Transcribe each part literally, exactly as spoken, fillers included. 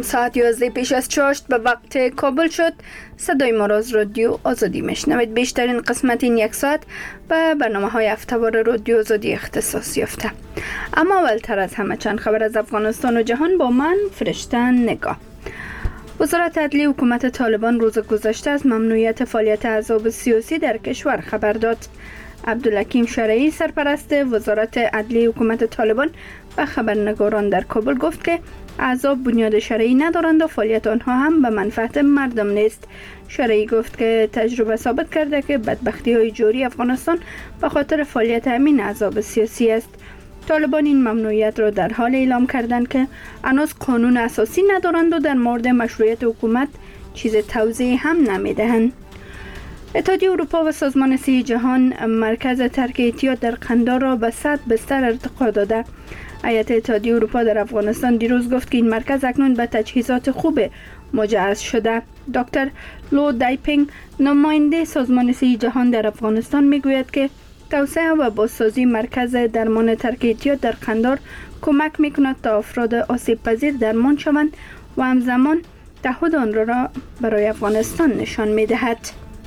ساعت یازده پیش از چاشت به وقت کابل شد. صدای ما را از رادیو آزادی میشنوید. بیشترین قسمت این یک ساعت به برنامه های هفته‌وار رادیو آزادی اختصاص یافته. اما اولتر از همه چند خبر از افغانستان و جهان با من فرشته نگاه. وزارت عدلیه حکومت طالبان روز گذشته از ممنوعیت فعالیت احزاب سیاسی در کشور خبر داد. عبدالحکیم شرعی سرپرست وزارت عدلیه حکومت طالبان به خبرنگاران در کابل گفت که احزاب بنیاد شرعی ندارند و فعالیت آنها هم به منفعت مردم نیست. شرعی گفت که تجربه ثابت کرده که بدبختی های جاری افغانستان به خاطر فعالیت همین احزاب سیاسی است. طالبان این ممنوعیت را در حال اعلام کردند که هنوز قانون اساسی ندارند و در مورد مشروعیت حکومت چیز توضیح هم نمیدهند. اتحادیه اروپا و سازمان صحی جهان مرکز ترک احتیاط در قندار را به صد بستر ارتقا داده. هیئت اتحادیه اروپا در افغانستان دیروز گفت که این مرکز اکنون به تجهیزات خوب مجهز شده. دکتر لو دایپینگ نماینده سازمان صحی جهان در افغانستان میگوید که توسعه و بازسازی مرکز درمان ترک احتیاط در قندار کمک میکند تا افراد آسیب پذیر درمان شوند و همزمان تعهد آن را برای افغانستان نشان میدهد.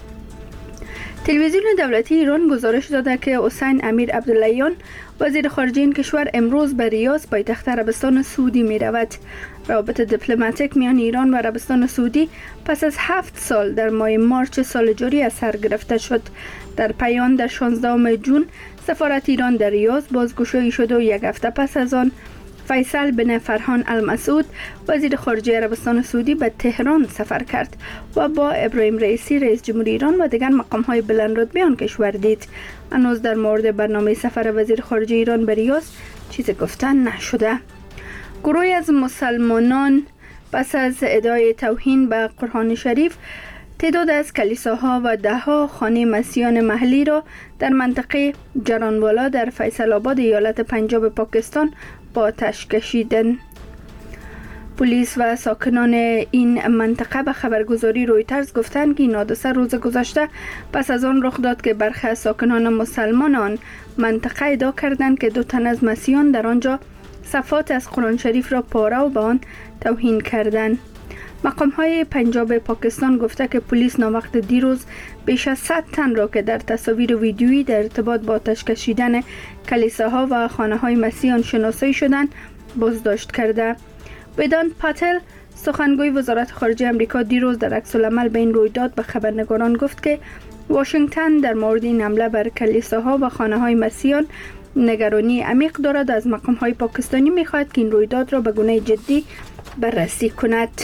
تلویزیون دولتی ایران گزارش داده که حسین امیر عبداللهیان وزیر خارجه این کشور امروز به ریاض پایتخت عربستان سعودی می رود. روابط دیپلماتیک میان ایران و عربستان سعودی پس از هفت سال در ماه مارچ سال جاری از سر گرفته شد. در پیام در شانزدهم جون سفارت ایران در ریاض بازگشایی شد و یک هفته پس از آن فیصل بن فرحان المسعود وزیر خارجه عربستان سعودی به تهران سفر کرد و با ابراهیم رئیسی رئیس جمهور ایران و دیگر مقام‌های بلندرتبه آن کشور دید. هنوز در مورد برنامه سفر وزیر خارجه ایران به ریاض چیزی گفتن نشده. گروهی از مسلمانان پس از ادعای توهین به قرآن شریف تعداد از کلیساها و دهها خانه مسیحیان محلی را در منطقه جرانوالا در فیصل آباد ایالت پنجاب پاکستان با آتش کشیدند. پلیس و ساکنان این منطقه به خبرگزاری رویترز گفتند که این حادثه روز گذشته پس از آن رخ داد که برخی از ساکنان مسلمان آن منطقه ادعا کردند که دو تن از مسیحیان در آنجا صفحات از قرآن شریف را پاره و به آن توهین کردند. مقام های پنجاب پاکستان گفته که پلیس ناوقت دیروز بیش از صد تن را که در تصاویر ویدیویی در ارتباط با آتش کشیدن کلیساها و خانه های مسیحیان شناسایی شدند بازداشت کرده. ویدانت پاتل سخنگوی وزارت خارجه آمریکا دیروز در عکس العمل به این رویداد به خبرنگاران گفت که واشنگتن در مورد این حمله بر کلیساها و خانه های مسیحیان نگرانی عمیق دارد. از مقام های پاکستانی می‌خواهد که این رویداد را به گونه جدی بررسی کند.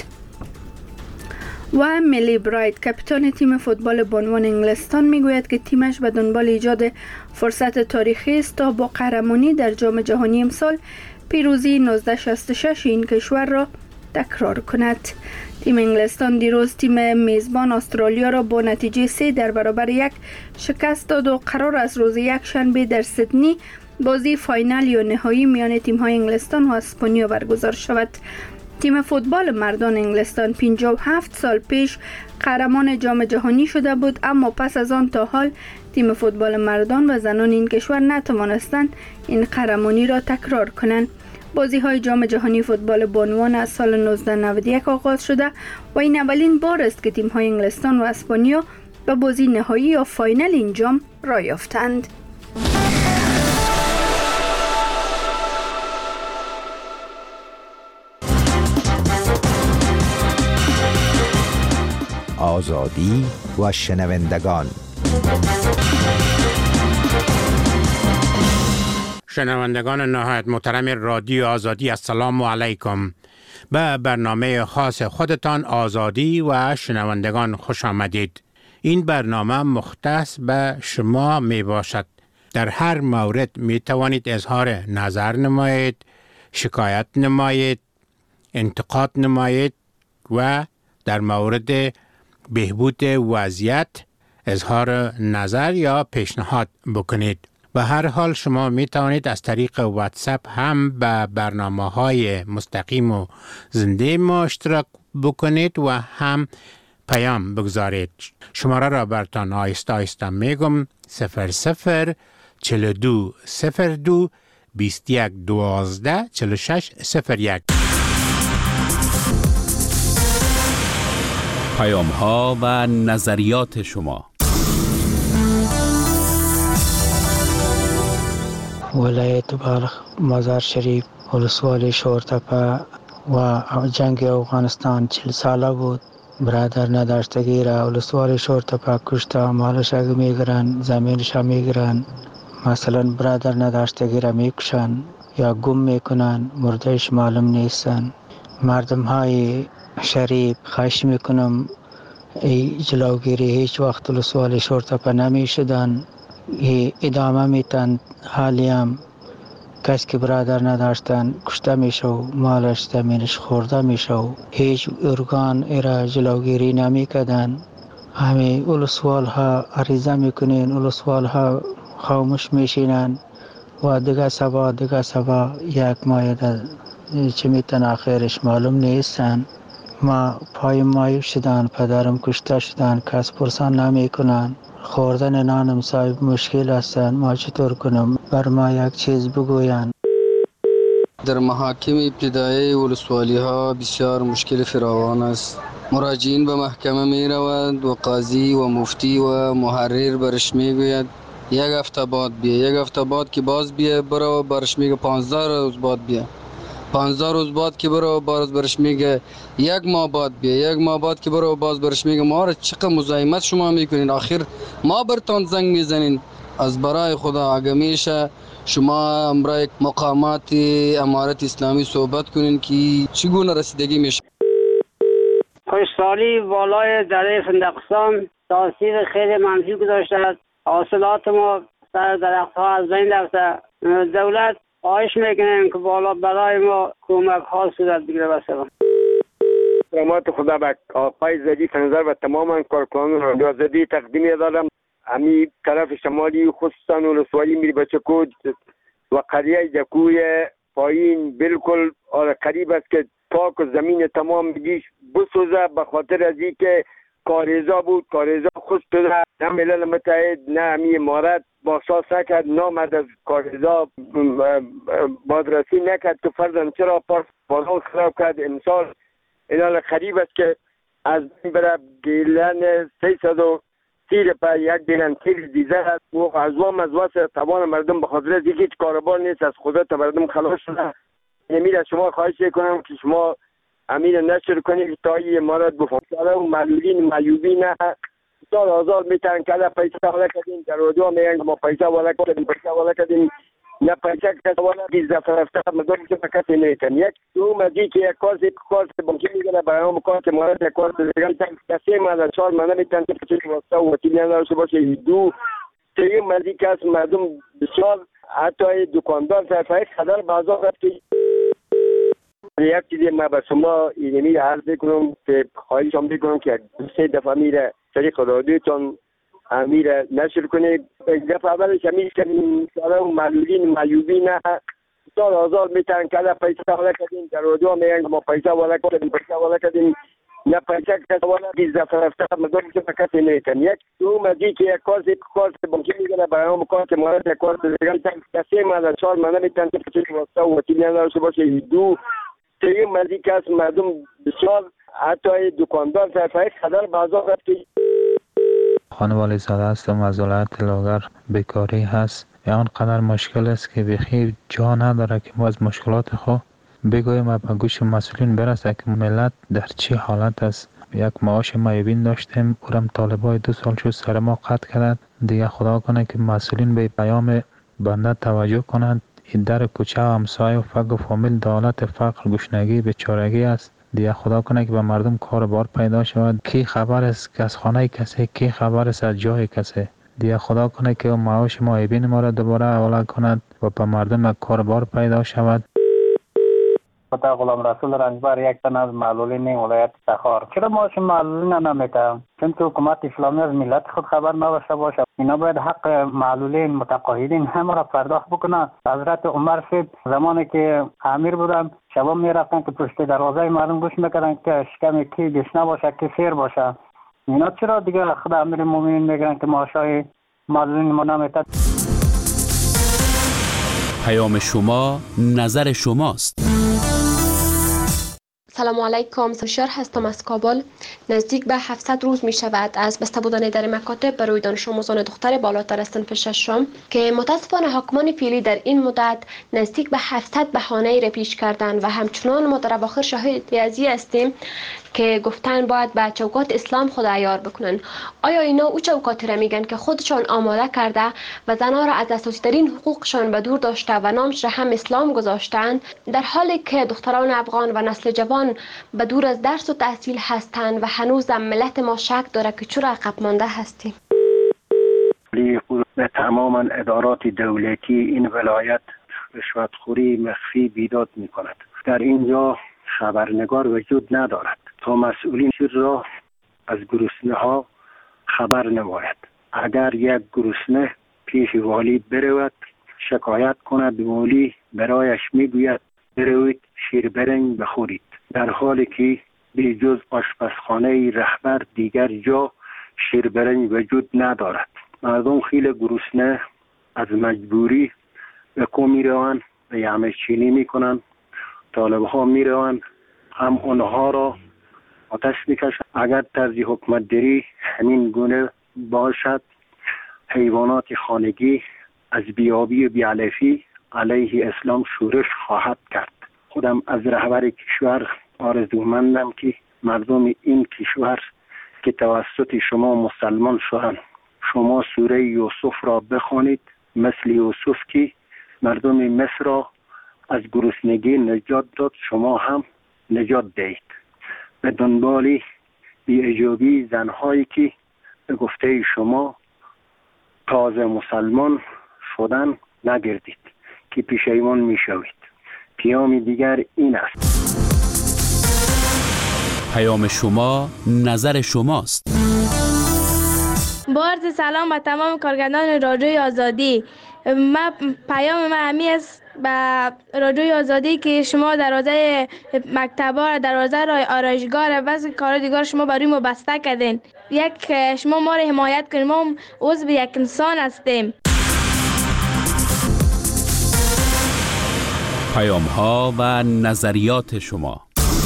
و ملی برایت کاپیتان تیم فوتبال بانوان انگلستان میگوید که تیمش به دنبال ایجاد فرصت تاریخی است تا با قهرمانی در جام جهانی امسال پیروزی نوزده شصت و شش این کشور را تکرار کند. تیم انگلستان دیروز تیم میزبان استرالیا را با نتیجه سه در برابر یک شکست داد و قرار است روز یک شنبه در سیدنی بازی فاینال یا نهایی میان تیم‌های انگلستان و اسپانیا برگزار شود. تیم فوتبال مردان انگلستان پنجاه و هفت سال پیش قهرمان جام جهانی شده بود، اما پس از آن تا حال تیم فوتبال مردان و زنان این کشور نتوانستند این قهرمانی را تکرار کنند. بازی‌های جام جهانی فوتبال بانوان از سال نوزده نود و یک آغاز شده و این اولین بار است که تیم‌های انگلستان و اسپانیا به بازی نهایی یا فاینال این جام را یافتند. آزادی و شنوندگان. شنوندگان نهایت محترم رادیو آزادی، السلام علیکم. به برنامه خاص خودتان آزادی و شنوندگان خوش آمدید. این برنامه مختص به شما می باشد. در هر مورد می توانید اظهار نظر نمایید، شکایت نمایید، انتقاد نمایید و در مورد بهبود وضعیت اظهار نظر یا پیشنهاد بکنید. به هر حال شما می توانید از طریق واتساپ هم به برنامه‌های مستقیم و زنده ما اشتراک بکنید و هم پیام بگذارید. شماره را برتان آیسته آیسته میگم: صفر صفر چهل و دو صفر دو بیست و یک دوازده چهل و شش صفر یک. پیام ها و نظریات شما. ولایت بلخ، مزار شریف، ولسوالی شورتپه و جنگ افغانستان چهل ساله بود. برادر نداشتگی را ولسوالی شورتپه کشته، مالش اگه میگرن، زمینش هم میگرن. مثلا برادر نداشتگی را میکشن یا گم میکنن، مردهش معلوم نیستن. مردم های شریف خواهش میکنم ای جلوگیری هیچ وقت ولسوالی شورتپه نمیشدن، ادامه میتن. حالی هم کسی که برادر نداشتن کشته میشه و مالش زمینش خورده میشه و هیچ ارگان ایرا جلوگیری نمیکردن. همه ولسوال ها عریضه میکنین، ولسوال ها خاموش میشینن و دیگه سبا دیگه سبا یک ماه چه میتن آخرش معلوم نیستن. ما پای مایو شدن، پدرم کشته شدن، کس پرسان نمی کنن. خوردن نانم صاحب مشکل هستن، ما چطور کنم؟ بر ما یک چیز بگوین. در محاکم ابتدایی ولسوالی ها بسیار مشکل فراوان است. مراجعین به محکمه می روند و قاضی و مفتی و محرر برش می گوید یک هفته بعد بیا، یک هفته بعد که باز بیا برو، برش میگه پانزده روز بعد بیا، پانزده روز بعد که برو باز برش میگه یک ماه بعد بیا، یک ماه بعد که برو باز برش میگه ما را چقدر مزاحمت شما میکنین، آخر ما برتان زنگ میزنین. از برای خدا اگه میشه شما امرای مقامات امارت اسلامی صحبت کنین که چگونه رسیدگی میشه. خشکسالی بالای دره فندقستان تاثیر خیلی منفی گذاشته است. حاصلات ما سر درخت ها از بین رفته. دولت خواهش میکنیم که بالا برای ما کمک ها صورت بگیره. بسیار رحمت خدا به آقای زدی فنظر و تماما کارکنان رادیو زدی تقدیم دادم. امی طرف شمالی خصوصا ولسوالی میری بچکود و قریه جکوی پایین بالکل قریب است که پاک و زمین تمام بگیش بسوزه، به خاطر از این که کاریزا بود، کاریزا خود شده. نه ملل متحد نه امی امارت باساس نکرد، نامد از کاریزا بازرسی نکرد که فرزن چرا پاس بازان خراب کرد. امسال اینال قریب است که از بین بره گیلن سیصد و تیر پا یک گیلن تیر دیزه است و از وام از واسه توان مردم به خاطر از هیچ کاربار نیست، از خدا تا مردم خلاص شده. امیر شما خواهش کنم که شما امیر نشر کنید تا این امارت بفهمه و معلولین معیوبی نه سال آزار میتن که پیسه والا کردیم در رادیو میگن ما پیسه والا کردیم پیسه والا کردیم نه پیسه کس والا بیز دفعه رفته مدام که کسی نیتن. یک دو مزی که یک کارت کارت بانکی میگه برای هم کارت امارت یک کارت دیگه کسی مالا چهار مالا میتن که چه واسطه و وکیل نداشته باشه. دو سه مزی که از مردم بسیار حتی دکاندار طرفه خدر بازار رفت که یک چیزی ما به شما اینمی عرض کنم که خواهش هم بکنم که سه دفعه میره طریق رادیو چون امیر نشر کنید. یک دفعه اولش امیر کنیم سارا و معلولین معیوبی نه سال آزار میتن که پیسه والا کردیم در رادیو میگن ما پیسه والا کردیم پیسه والا کردیم نه پیسه کس والا بیز دفعه رفته مدام که کسی نیتن. یک دو مزی که یک کارت کارت بانکی میگه برای هم کارت امارت یک کارت دیگه کسی مالا چهار مالا میتن که چه واسطه و وکیل نداشته باشه. دو سه مزی که از مردم بسیار حتی دکاندار طرفه خدر بازار رفت که خانوالی زاده هستم از ولایت لاغر. بیکاری هست یا آنقدر مشکل است که بخیر جا نداره که ما از مشکلات خود بگویم و به گوش مسئولین برسه که ملت در چه حالت است. یک معاش معیوبین داشتیم اورم طالبای دو سال شد سر ما قطع کردند. دیگه خدا کنه که مسئولین به پیام بنده توجه کنند. این در کوچه و همسایه و فقر و فامیل دولت فقر گشنگی بیچارگی است. دیگه خدا کنه که به مردم کار بار پیدا شود. کی خبر است که از خانه کسی، کی خبر است از جای کسی. دیگه خدا کنه که معاش معیوبین ما را دوباره حواله کند و به مردم کار بار پیدا شود. خدا غلام رسول رنجبر یک تن از معلولین ولایت تخار. چرا معاش معلولین نمیده؟ چون تو حکومت اسلامی از ملت خود خبر نباشه باشه. اینا باید حق معلولین متقاعدین همه را پرداخت بکنه. حضرت عمر صاحب زمانی که امیر بودن شبا میرفتن که پشت دروازه مردم گوش میکردن که شکم کی گشنه باشه کی سیر باشه. اینا چرا دیگه خدا امیر مومنین میگن که معاشای معلولین ما نمیده؟ پیام شما نظر شماست. سلام علیکم، سوشار هستم از کابل. نزدیک به هفتصد روز می شود از بسته بودن در مکاتب برای دانش آموزان دختر بالاتر از صنف ششم که متاسفانه حاکمان فعلی در این مدت نزدیک به هفتصد بهانه را پیش کردند و همچنان ما در اواخر شاهد ازی هستیم که گفتن باید به چوکات اسلام خود عیار بکنن. آیا اینا او چوکاتی را میگن که خودشان آماده کرده و زنها را از اساسی ترین حقوقشان به دور داشته و نامش را هم اسلام گذاشتند، در حالی که دختران افغان و نسل جوان به دور از درس و تحصیل هستند و هنوز ملت ما شک داره که چرا عقب مانده هستیم. به تماما ادارات دولتی این ولایت رشوتخوری مخفی بیداد می کند. در اینجا خبرنگار وجود ندارد تا مسئولین را از گرسنه ها خبر نماید. اگر یک گرسنه پیش والی برود شکایت کند، والی برایش میگوید بروید شیر برنج بخورید، در حالی که به جز آشپزخانه رهبر دیگر جا شیر برنج وجود ندارد. مردم خیلی گرسنه از مجبوری به کو می روند و یعمه چینی می کنند. طالب ها می روند هم آنها را آتش می کشند. اگر طرز حکمت داری همین گونه باشد، حیوانات خانگی از بیابی و بیعلفی علیه اسلام شورش خواهد کرد. خودم از رهبر کشور آرزومندم که مردم این کشور که توسط شما مسلمان شدند، شما سوره یوسف را بخوانید، مثل یوسف که مردم مصر را از گرسنگی نجات داد، شما هم نجات دهید. به دنبال بی‌اجابی زنهایی که به گفته شما تازه مسلمان شدن نگردید که پشیمان می شوید. پیام دیگر این است: پیام شما نظر شماست. با عرض سلام به تمام کارگردان رادیوی آزادی. ما پیام ما همی است به رادیوی آزادی که شما دروازه مکتبا، دروازه رای آرایشگاه و بعضی کار دیگر شما برای ما بسته کردین. یک شما ما را حمایت کنید، ما عضو یک انسان هستیم. پیام ها و نظریات شما.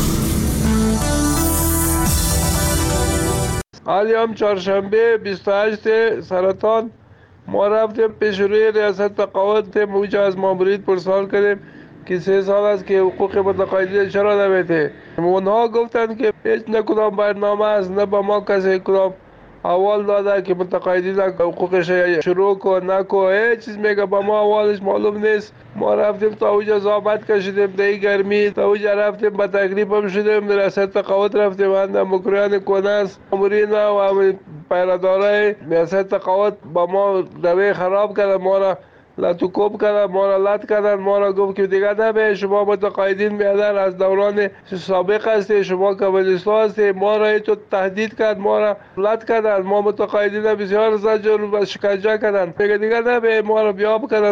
حالی هم چهارشنبه بیست و هشت سرطان ما رفتیم پیش روی ریاست تقاعد، موجه از مامورید پرسوال کردیم که سه سال است که حقوق متقاعدین چرا نمیده. اونها گفتند که هیچ نه کدام برنامه است، نه با ما کسی کدام اول داده که متقاعدین حقوقش شروع کن نکو، هیچ چیز میگه با ما اولش معلوم نیست. ما رفتیم تا اوجا زحمت کشیدیم دی گرمی، تا اوجا رفتیم با تکلیف هم شدیم، ریاست تقاعد رفتیم اند مکریان کنس امورین و همین پیراداره ریاست تقاعد با ما دوی خراب کرد، ما را لطوکوب کردن، ما را لط کردن، ما را گفت که دیگه نبه شما متقاعدین بیادر از دوران سابق هستی، شما کمونیستا هستی. ما را تو تهدید کرد، ما را لط کردن، ما متقاعدین بسیار زجر و شکنجه کردن، میگه دیگه نبه ما را بیاب کردن.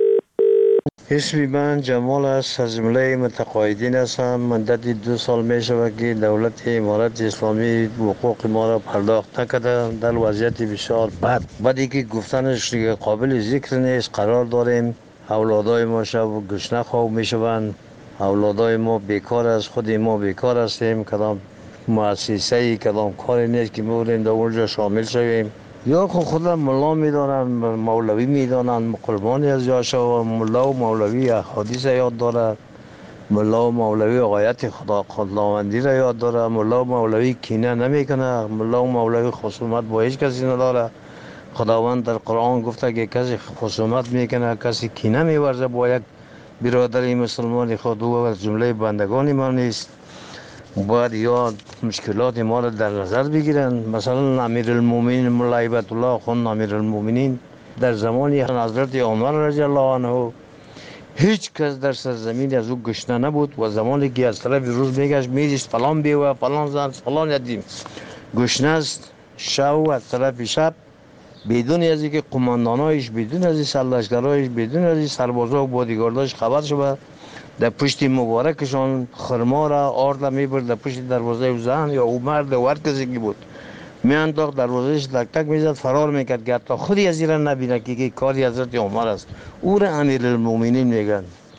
اسمی من جمال است، از جمله متقاعدین هستم. مدت دو سال می شود که دولت امارت اسلامی حقوق ما را پرداخت نکرده، در وضعیت بسیار بد. بعدی که گفتنش قابل ذکر نیست. قرار داریم اولادای ما شب گشنه خواب می شوند، اولادای ما بیکار است، خود ما بیکار هستیم، کدام مؤسسه‌ای کدام کاری نیست که می‌بودیم در اونجا شامل شویم. یا خود خودم ملا میدانن، مولوی میدانن، قربانی از یاشا. ملا و مولوی احادیث یاد داره، ملا و مولوی آیت خدا خداوندی را یاد داره، ملا و مولوی کینه نمیکنه، ملا و مولوی خصومت با هیچ کسی نداره. خداوند در قرآن گفته که کسی خصومت میکنه، کسی کینه میورزه با یک برادری مسلمان خود، او از جمله بندگان ما نیست. باید یا مشکلات ما را در نظر بگیرن. مثلا امیرالمومنین مولا هیبت الله خان امیرالمومنین در زمان حضرت عمر رضی الله عنه هیچ کس در سرزمین از او گشنه نبود و زمانی که از طرف روز میگشت میدیست فلان بیوه فلان زن فلان یتیم گشنه است، شب از طرف شب بدون از اینکه قماندانایش، بدون از این سرلشکرایش، بدون از این سربازا و بادیگارداش خبر شد، در پشت مبارکشان خرما را آرد میبرد در پشت دروازه زن یا او مرد و هر کسی که بود میانداخت دروازهش تک تک میزد، فرار میکرد که حتی خودی از این را نبینه که کاری حضرت عمر است. او را امیرالمومنین میگن.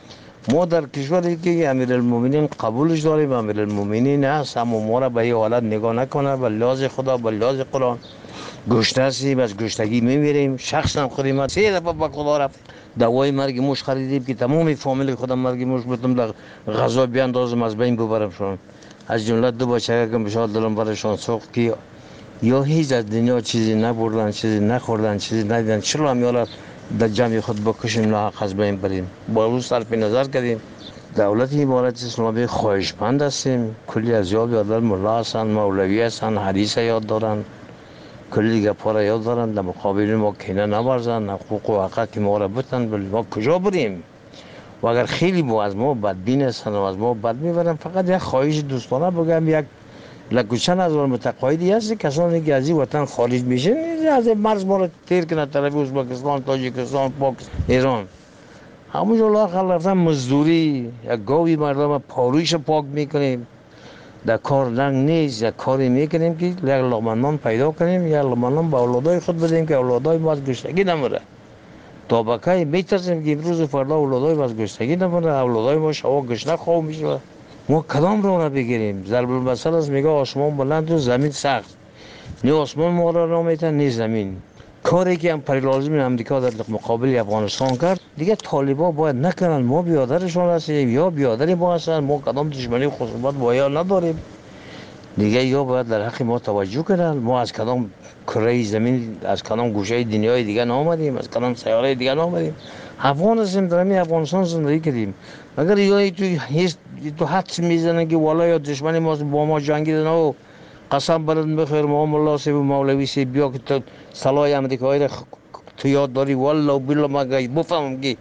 ما در کشوری که امیرالمومنین قبولش داریم، امیرالمومنین هست، اما ما را به این حالت نگاه نکنه. به لحاظ خدا، به لحاظ قرآن گشته هستیم، از گشتگی میمیریم. شخصا خودی ما سه دفعه به خدا رفت دوای مرگ موش خریدیم که تمام فامیل خودم مرگ موش بتم در غذا بیاندازم از بین ببرمشون. از جمله دو بچه که بشار دلم برشان سوخت که یا هیچ از دنیا چیزی نبردن، چیزی نخوردن، چیزی ندیدن، چرا هم یالا در جمع خود بکشیم لاحق از بین بریم. با روز صرف نظر کردیم. دولت امارت اسلامی خواهشمند هستیم. کلی از یاد یادر ملا هستند، مولوی هستند، حدیث یاد دارند، کلی گپا را یاد دارند. در مقابل ما کینه نورزند، حقوق و حقوق که ما را بتن، بل ما کجا بریم؟ و اگر خیلی با از ما بدبین هستند و از ما بد میبرن، فقط یک خواهش دوستانه بگم، یک لکوچن از متقاعدی هست کسانی که از این وطن خارج میشه از مرز ما را تیر کنه طرف ازبکستان، تاجیکستان، پاکستان، ایران. همونجا لااقل رفتن مزدوری، یک گاوی مردم پارویش پاک میکنیم، در کار لنگ نیست، یک کاری میکنیم که یک لقمه نان پیدا کنیم، یک لقمه نان به اولادای خود بدیم که اولادای ما از گشتگی نمره. تا بکای میترسیم که امروز و فردا اولادای ما از گشتگی نمره، اولادای ما شوا گشنه خواه میشه. ما کدام رو را بگیریم؟ ضرب المثل است میگه آسمان بلند و زمین سخت. نه آسمان ما را را میتن نه زمین. کاری که امپریالیسم امریکا در مقابل افغانستان کرد دیگه طالبا باید نکنن. ما بیادرشون هستیم یا بیادر ما هستن. ما کدام دشمنی و خصومت با یا نداریم دیگه. یا باید در حق ما توجه کنن. ما از کدام کره زمین، از کدام گوشه دنیای دیگه نآمدیم، از کدام سیاره دیگه نآمدیم. افغان هستیم، در همین افغانستان زندگی کردیم. اگر یا تو هیچ تو حدس میزنن که والا یا دشمنی ما با ما جنگیدن و قسم برات بخیر ما ملا سی و مولوی سی بیا که تو سلای امریکایی را تو یاد داری، والله بالله ما گاهی بفهمم که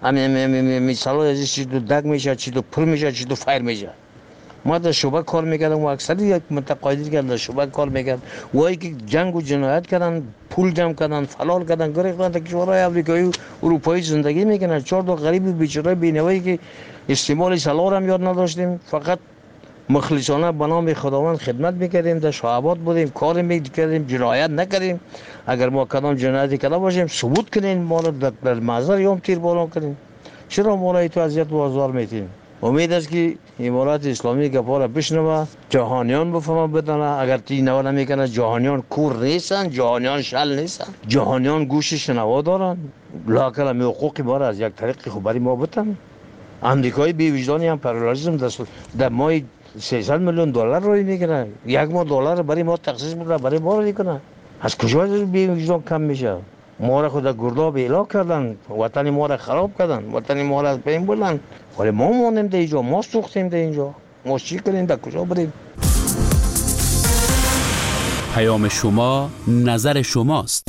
امی سلای ازش چی تو دگ میشه، چی تو پر میشه، چی تو فایر میشه. ما در شعبه کار میکردم و اکثر یک متقاعدی که در شعبه کار میکرد وایی که جنگ و جنایت کردن، پول جمع کردن، فلال کردن، گریختن تا کشورهای آمریکایی و اروپایی زندگی میکنن. چهار تا غریب بیچاره بینوایی که استعمال سلاح هم یاد نداشتیم، فقط مخلصانه به نام خداوند خدمت میکردیم، در شعبات بودیم، کار میکردیم، جنایت نکردیم. اگر ما کدام جنایتی کرده باشیم ثبوت کنین، ما را در محضر یوم تیر باران کنین. چرا ما را تو اذیت و آزار میتین؟ امید است که امارت اسلامی گپا را بشنوه، جهانیان بفهمه بدانه. اگر تی نوا نمیکنه جهانیان کور نیستن، جهانیان شل نیستن، جهانیان گوش شنوا دارن. لااقل می حقوق ما را از یک طریق خوب برای ما بتن. امریکایی بی وجدانی هم پروالیزم در ماه سیصد میلیون دلار روی میکنه، یک ماه دلار برای ما تخصیص میکنه، برای ما رو میکنه. از کجا بی وجدان کم میشه؟ ما را خود گرداب اعلا کردن، وطن ما را خراب کردن، وطن ما را از بین بردن. ولی ما مانیم در اینجا، ما سوختیم در اینجا. ما چی کنیم؟ در کجا بریم؟ پیام شما نظر شماست.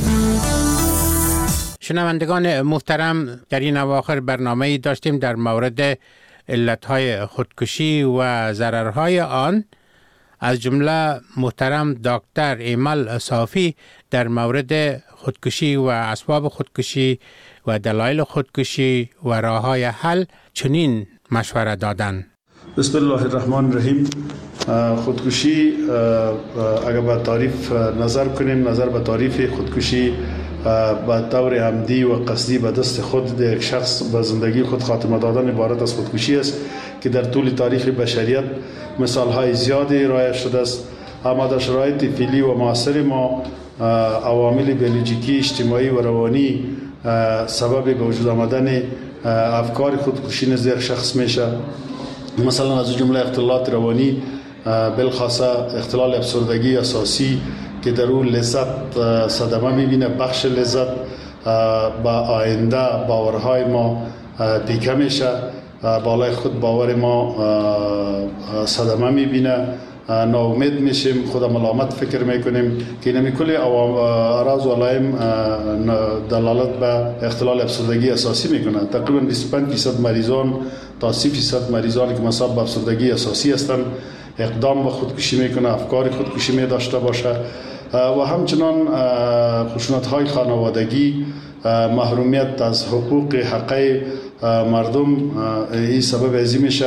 شنوندگان محترم، در این اواخر برنامه‌ای داشتیم در مورد علتهای خودکشی و ضررهای آن. از جمله محترم دکتر ایمل صافی در مورد خودکشی و اسباب خودکشی و دلایل خودکشی و راههای حل چنین مشوره دادند. بسم الله الرحمن الرحیم. خودکشی اگر به تعریف نظر کنیم، نظر به تعریف خودکشی به طور عمدی و قصدی به دست خود یک شخص به زندگی خود خاتمه دادن عبارت از خودکشی است که در طول تاریخ بشریت مثال‌های زیادی رایج شده است. اما در شرایط فعلی و معاصر ما عوامل بیولوژیکی، اجتماعی و روانی سبب به وجود آمدن افکار خودکشی نزد یک شخص میشه. مثلا از جمله اختلالات روانی، بالخاصه اختلال افسردگی اساسی که در اون لذت صدمه میبینه، بخش لذت با آینده باورهای ما پیکه میشه، بالای خود باور ما صدمه میبینه، ناامید میشیم، خود ملامت فکر میکنیم که نمی کلی اعراض و علائم دلالت به اختلال افسردگی اساسی میکنه. تقریبا بیست و پنج درصد مریضان تا سی درصد مریضانی که مصاب به افسردگی اساسی هستند اقدام به خودکشی میکنه، افکار خودکشی می داشته باشه. و همچنان خشونت‌های خانوادگی، محرومیت از حقوق حقوق مردم این سبب ازی میشه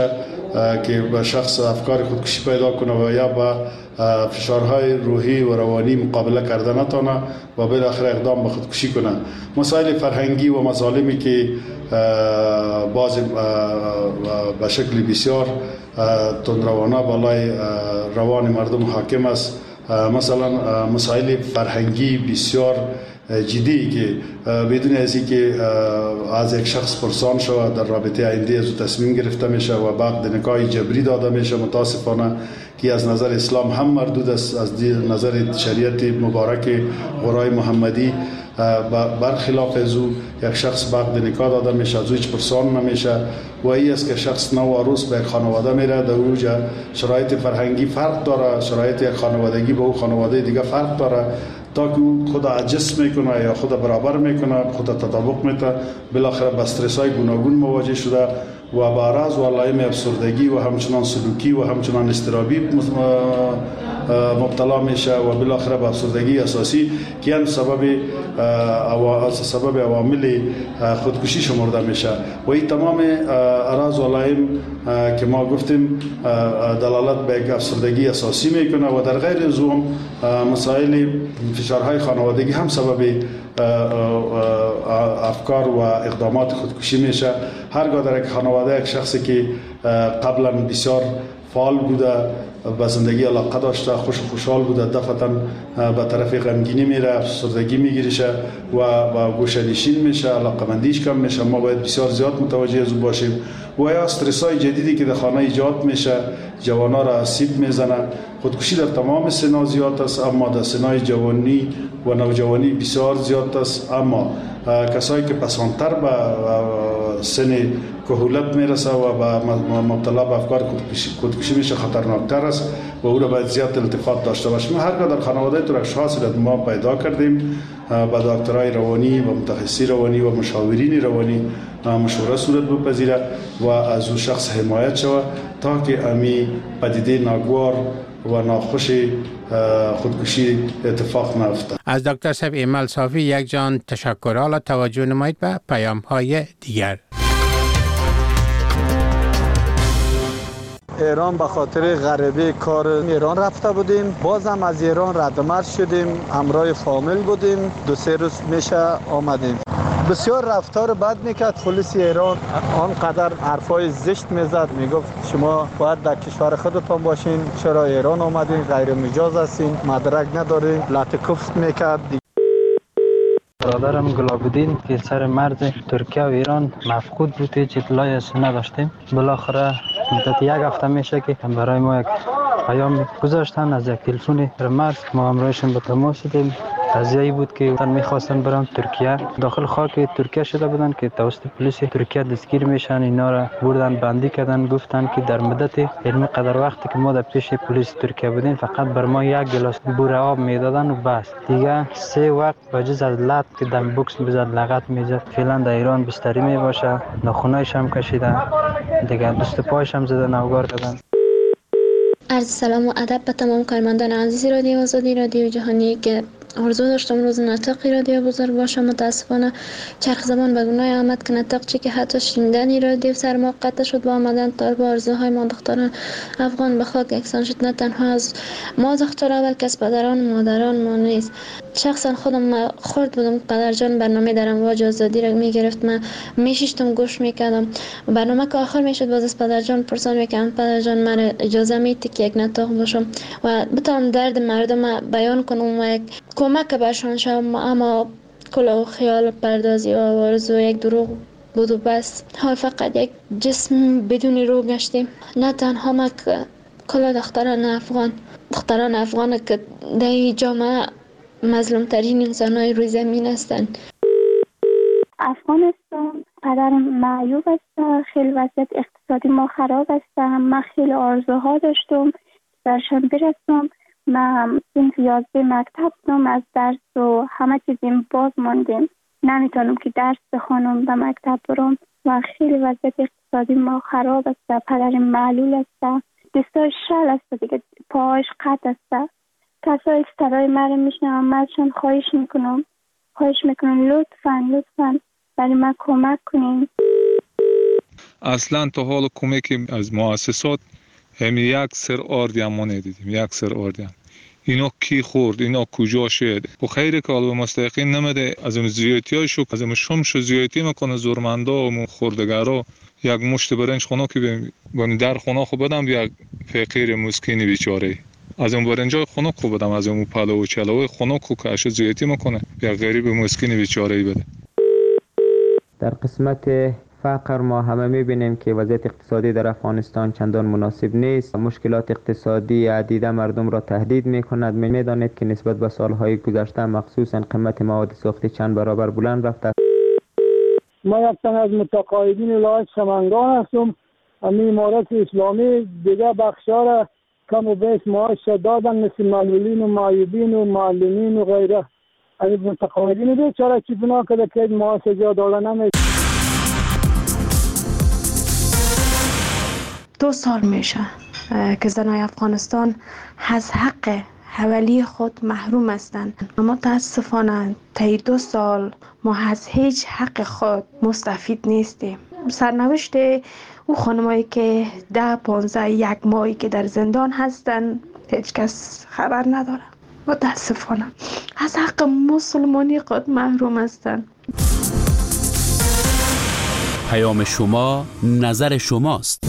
که به شخص افکار خودکشی پیدا کنه و یا با فشارهای روحی و روانی مقابله کرده نتونه و بالاخره اقدام به خودکشی کنه. مسائل فرهنگی و مظالمی که باز به شکل بسیار تندروانه بالای روان مردم حاکم است. مثلا مسائل فرهنگی بسیار جدی که بدون از اینکه از یک شخص پرسان شود در رابطه آینده از تصمیم گرفته میشه و بعد نکاح جبری داده میشه، متاسفانه که از نظر اسلام هم مردود است، از نظر شریعت مبارک قرآن محمدی برخلاف از او یک شخص بعد نکاح داده میشه، از او هیچ پرسان نمیشه و این است که شخص نو عروس به خانواده میره. در اوجا شرایط فرهنگی فرق داره، شرایط خانوادگی با او خانواده دیگه فرق داره، تا که او خود عجز میکنه یا خود برابر میکنه، خود تطابق میده، بالاخره با استرس های گوناگون مواجه شده و با اعراض و علائم افسردگی و همچنان سلوکی و همچنان اضطرابی مبتلا میشه و بالاخره به افسردگی اساسی که هم سبب سبب عوامل خودکشی شمرده میشه و این تمام اعراض و علائم که ما گفتیم دلالت به یک افسردگی اساسی میکنه و در غیر از اون مسائل فشارهای خانوادگی هم سبب افکار و اقدامات خودکشی میشه. هرگاه در یک خانواده یک شخصی که قبلا بسیار فعال بوده، به زندگی علاقه داشته، خوش و خوشحال بوده، دفعتا به طرف غمگینی میره، افسردگی میگیرشه و با گوشه‌نشین میشه، علاقه‌مندیش کم میشه. ما باید بسیار زیاد متوجه از او باشیم و یا استرس های جدیدی که در خانه ایجاد میشه جوانا را آسیب میزنه. خودکشی در تمام سنا زیاد است، اما در سنای جوانی و نوجوانی بسیار زیاد است. اما کسایی که پسانتر به سن کهولت میرسه و با مبتلا به افکار خودکشی میشه خطرناکتر است و او را باید زیاد التفات داشته باشیم. هرگاه در خانواده تو اشخاصی را ما پیدا کردیم با دکترای روانی و متخصصی روانی و مشاورین روانی مشوره صورت بپذیره و از او شخص حمایت شود تا که امی پدیده ناگوار و ناخوش خودکشی اتفاق نیفته. از دکتر صاحب ایمل صافی یک جان تشکر. حالا توجه نمایید به پیام های دیگر. ایران به خاطر غریبه کار ایران رفته بودیم، بازم از ایران ردمرد شدیم، همراه فامیل بودیم، دو سه روز میشه آمدیم. بسیار رفتار بد میکرد پلیس ایران، آنقدر حرفای زشت میزد، میگفت شما باید در کشور خودتان باشین، چرا ایران آمدین، غیر مجاز هستین، مدرک ندارین، لطکفت میکرد. برادرم گلابودین که سر مرز ترکیه و ایران مفقود بود، هیچ اطلاعی از نداشتیم. بالاخره مدت یک هفته میشه که برای ما یک پیام گذاشتن از یک تلفن مرز، ما همراهشون به تماس شدیم. قضیه بود که من میخواستن برم ترکیه، داخل خاک ترکیه شده بودن که توسط پلیس ترکیه دستگیر میشن، اینا را بردن بندی کردن، گفتن که در مدت علمی قدر وقتی که ما در پیش پلیس ترکیه بودیم فقط بر ما یک گلاس بوره آب میدادن و بس، دیگه سه وقت بجز از لط که دم بوکس میزد لغت میزد. فعلا در ایران بستری میباشه، ناخونایش هم کشیدن، دیگه دست پایش هم زدن، نوگار کردن. عرض سلام و ادب به تمام کارمندان عزیز رادیو آزادی رادیو جهانی که آرزو داشتم روز نطقی رادیو بزرگ باشم. متاسفانه چرخ زمان به گناه آمد که نطق چی که حتی شنیدن رادیو سر ما قطع شد با آمدن طالب آرزوهای ما دختران افغان به خاک یکسان شد. نه تنها از ما دختران بلکه از پدران و مادران ما نیست. شخصا خودم خورد بودم پدرجان برنامه در امواج آزادی را میگرفت، من میشیشتم گوش میکردم برنامه که آخر میشد باز از پدرجان پرسان میکردم پدرجان من اجازه میدی که یک نطق باشم و بتونم درد مردم بیان کنم و یک کمک برشان شوم، اما کل و خیال پردازی و آرزو یک دروغ بود و بس. حال فقط یک جسم بدون روح گشتیم. نه تنها ما که کل دختران افغان دختران افغان که در جامعه مظلوم ترین انسان های روی زمین هستند. افغانستان قدر معیوب است، خیلی وضعیت اقتصادی ما خراب است. من خیلی آرزوها داشتم درشان برسم. من این یازده مکتب دارم، از درس و همه چیزیم باز ماندیم، نمیتونم که درس بخونم به مکتب برم و خیلی وضعیت اقتصادی ما خراب است. پدرم معلول است، دستاش شل است دیگه، پاهاش قطع است. کسایی که صدای من میشنم من ازشان خواهش میکنم خواهش میکنم لطفا لطفا برای من کمک کنین. اصلا تا حال کمک از مؤسسات همین یک سر آردی هم ما ندیدیم، یک سر آردی هم. اینا کی خورد، اینا کجا شد. و خیلی که به مستحقین نمیده، از اون زیادتی هایشو از اون شمش زیادتی میکنه زورمندا و خوردگارا. یک مشت برنج خونه که بهم در خونه خو بدم یک فقیر مسکین بیچاره، از اون برنجای خونه خو بدم، از اون پلو و چلوی خونه خو که اش زیادتی میکنه یک غریب مسکین بیچاره بده. در قسمت فقر ما همه میبینیم که وضعیت اقتصادی در افغانستان چندان مناسب نیست. مشکلات اقتصادی عدیده مردم را تهدید میکند. میدانید که نسبت به سالهای گذشته مخصوصا قیمت مواد سوختی چند برابر بلند رفته. ما یک تن از متقاعدین ولایت سمنگان هستم. امی امارت اسلامی دیگه بخشا را کم و بیش معاش دادن، مثل معلولین و معیوبین و معلمین و غیره. امی متقاعدین بیچاره چی بنا کرده که معاش جا دادن نمی. دو سال میشه که زنای افغانستان از حق حوالی خود محروم هستند. اما متاسفانه طی دو سال ما از هیچ حق خود مستفید نیستیم. سرنوشت او خانمایی که ده پانزده یک ماهی که در زندان هستند هیچ کس خبر نداره. متاسفانه از حق مسلمانی خود محروم هستند. پیام شما نظر شماست.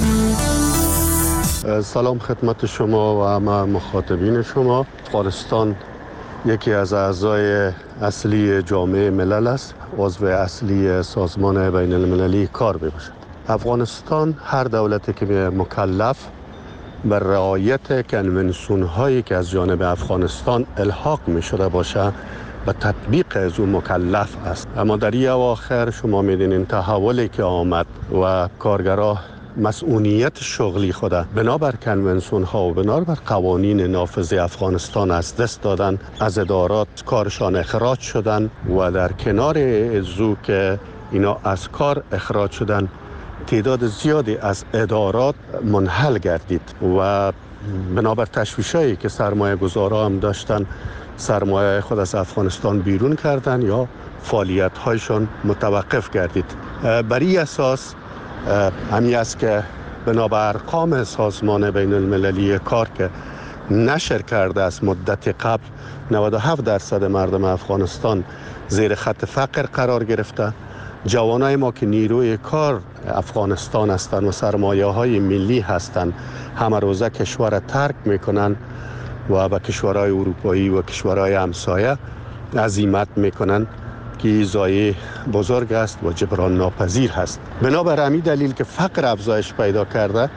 سلام خدمت شما و همه مخاطبین شما. افغانستان یکی از اعضای اصلی جامعه ملل است، عضو اصلی سازمان بین المللی کار میباشد. افغانستان هر دولتی که مکلف بر رعایت کنونسیون هایی که از جانب افغانستان الحاق می شده باشه به تطبیق از اون مکلف است. اما در این اواخر شما میدونین تحولی که آمد و کارگرها مسئولیت شغلی خود بنابر کنونسیون ها و بنابر قوانین نافذ افغانستان از دست دادن، از ادارات کارشان اخراج شدن و در کنار ازو که اینا از کار اخراج شدن تعداد زیادی از ادارات منحل گردید و بنابر تشویشایی که سرمایه گذارا هم داشتن سرمایه خود از افغانستان بیرون کردن یا فعالیت هایشان متوقف گردید. بر این اساس همی است که بنابر ارقام سازمان بین المللی کار که نشر کرده است مدت قبل نود و هفت درصد مردم افغانستان زیر خط فقر قرار گرفته. جوانای ما که نیروی کار افغانستان هستند و سرمایه های ملی هستند همه روزه کشور ترک میکنن و به کشورهای اروپایی و کشورهای همسایه عزیمت میکنن که ضایعه بزرگ است و جبران ناپذیر هست. بنابر همین دلیل که فقر افزایش پیدا کرده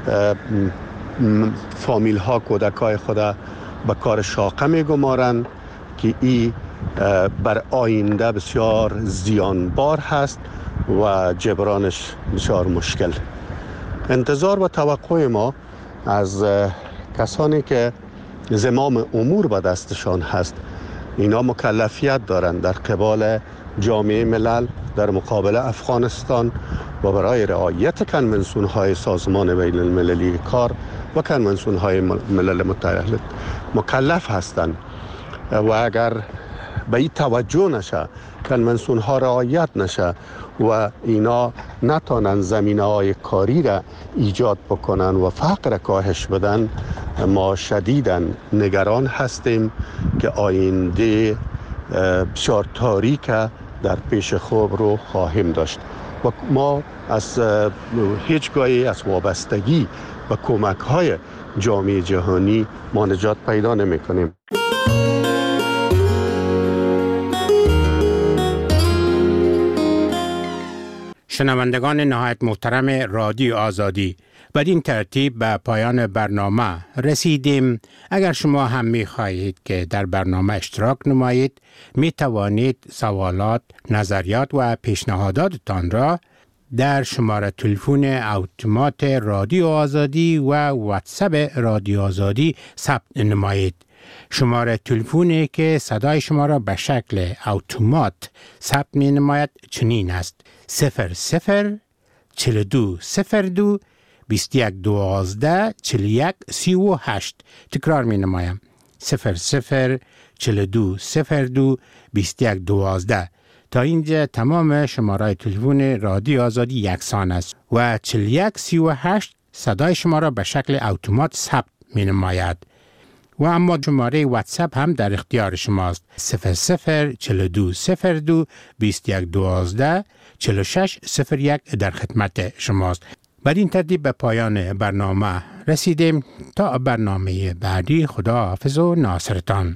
فامیل ها کودک های خود به کار شاقه میگمارند که این بر آینده بسیار زیانبار هست و جبرانش بسیار مشکل. انتظار و توقع ما از کسانی که زمام امور به دستشان هست اینا مکلفیت دارند در قبال جامعه ملل در مقابل افغانستان و برای رعایت کنونسیون های سازمان بین المللی کار و کنونسیون های ملل متحد مکلف هستند و اگر به این توجه نشه، کنونسیون ها رعایت نشه و اینا نتانن زمینه های کاری را ایجاد بکنن و فقر کاهش بدن، ما شدیداً نگران هستیم که آینده بسیار تاریک در پیش خود رو خواهیم داشت و ما از هیچگاهی از وابستگی و کمک های جامعه جهانی ما نجات پیدا نمی کنیم. شنوندگان نهایت محترم رادیو آزادی، بدین ترتیب به پایان برنامه رسیدیم. اگر شما هم می خواهید که در برنامه اشتراک نمایید، می توانید سوالات، نظریات و پیشنهاداتتان را در شماره تلفن اتومات رادیو آزادی و واتساپ رادیو آزادی ثبت نمایید. شماره تلفنی که صدای شما را به شکل اتومات ثبت می نماید چنین است: صفر صفر چل دو صفر دو بیست یک دوازده چل یک سی و هشت. تکرار می نمایم: صفر صفر چل دو صفر دو بیست یک دوازده. تا اینجا تمام شماره تلفن رادیو آزادی یکسان است و چهل و یک سی و هشت صدای شما را به شکل اتومات ثبت می نماید. و اما شماره واتساپ هم در اختیار شماست. صفر صفر چهل و دو صفر دو بیست و یک دوازده چهل و شش صفر یک در خدمت شماست. بر این ترتیب به پایان برنامه رسیدیم. تا برنامه بعدی، خدا حافظ و ناصرتان.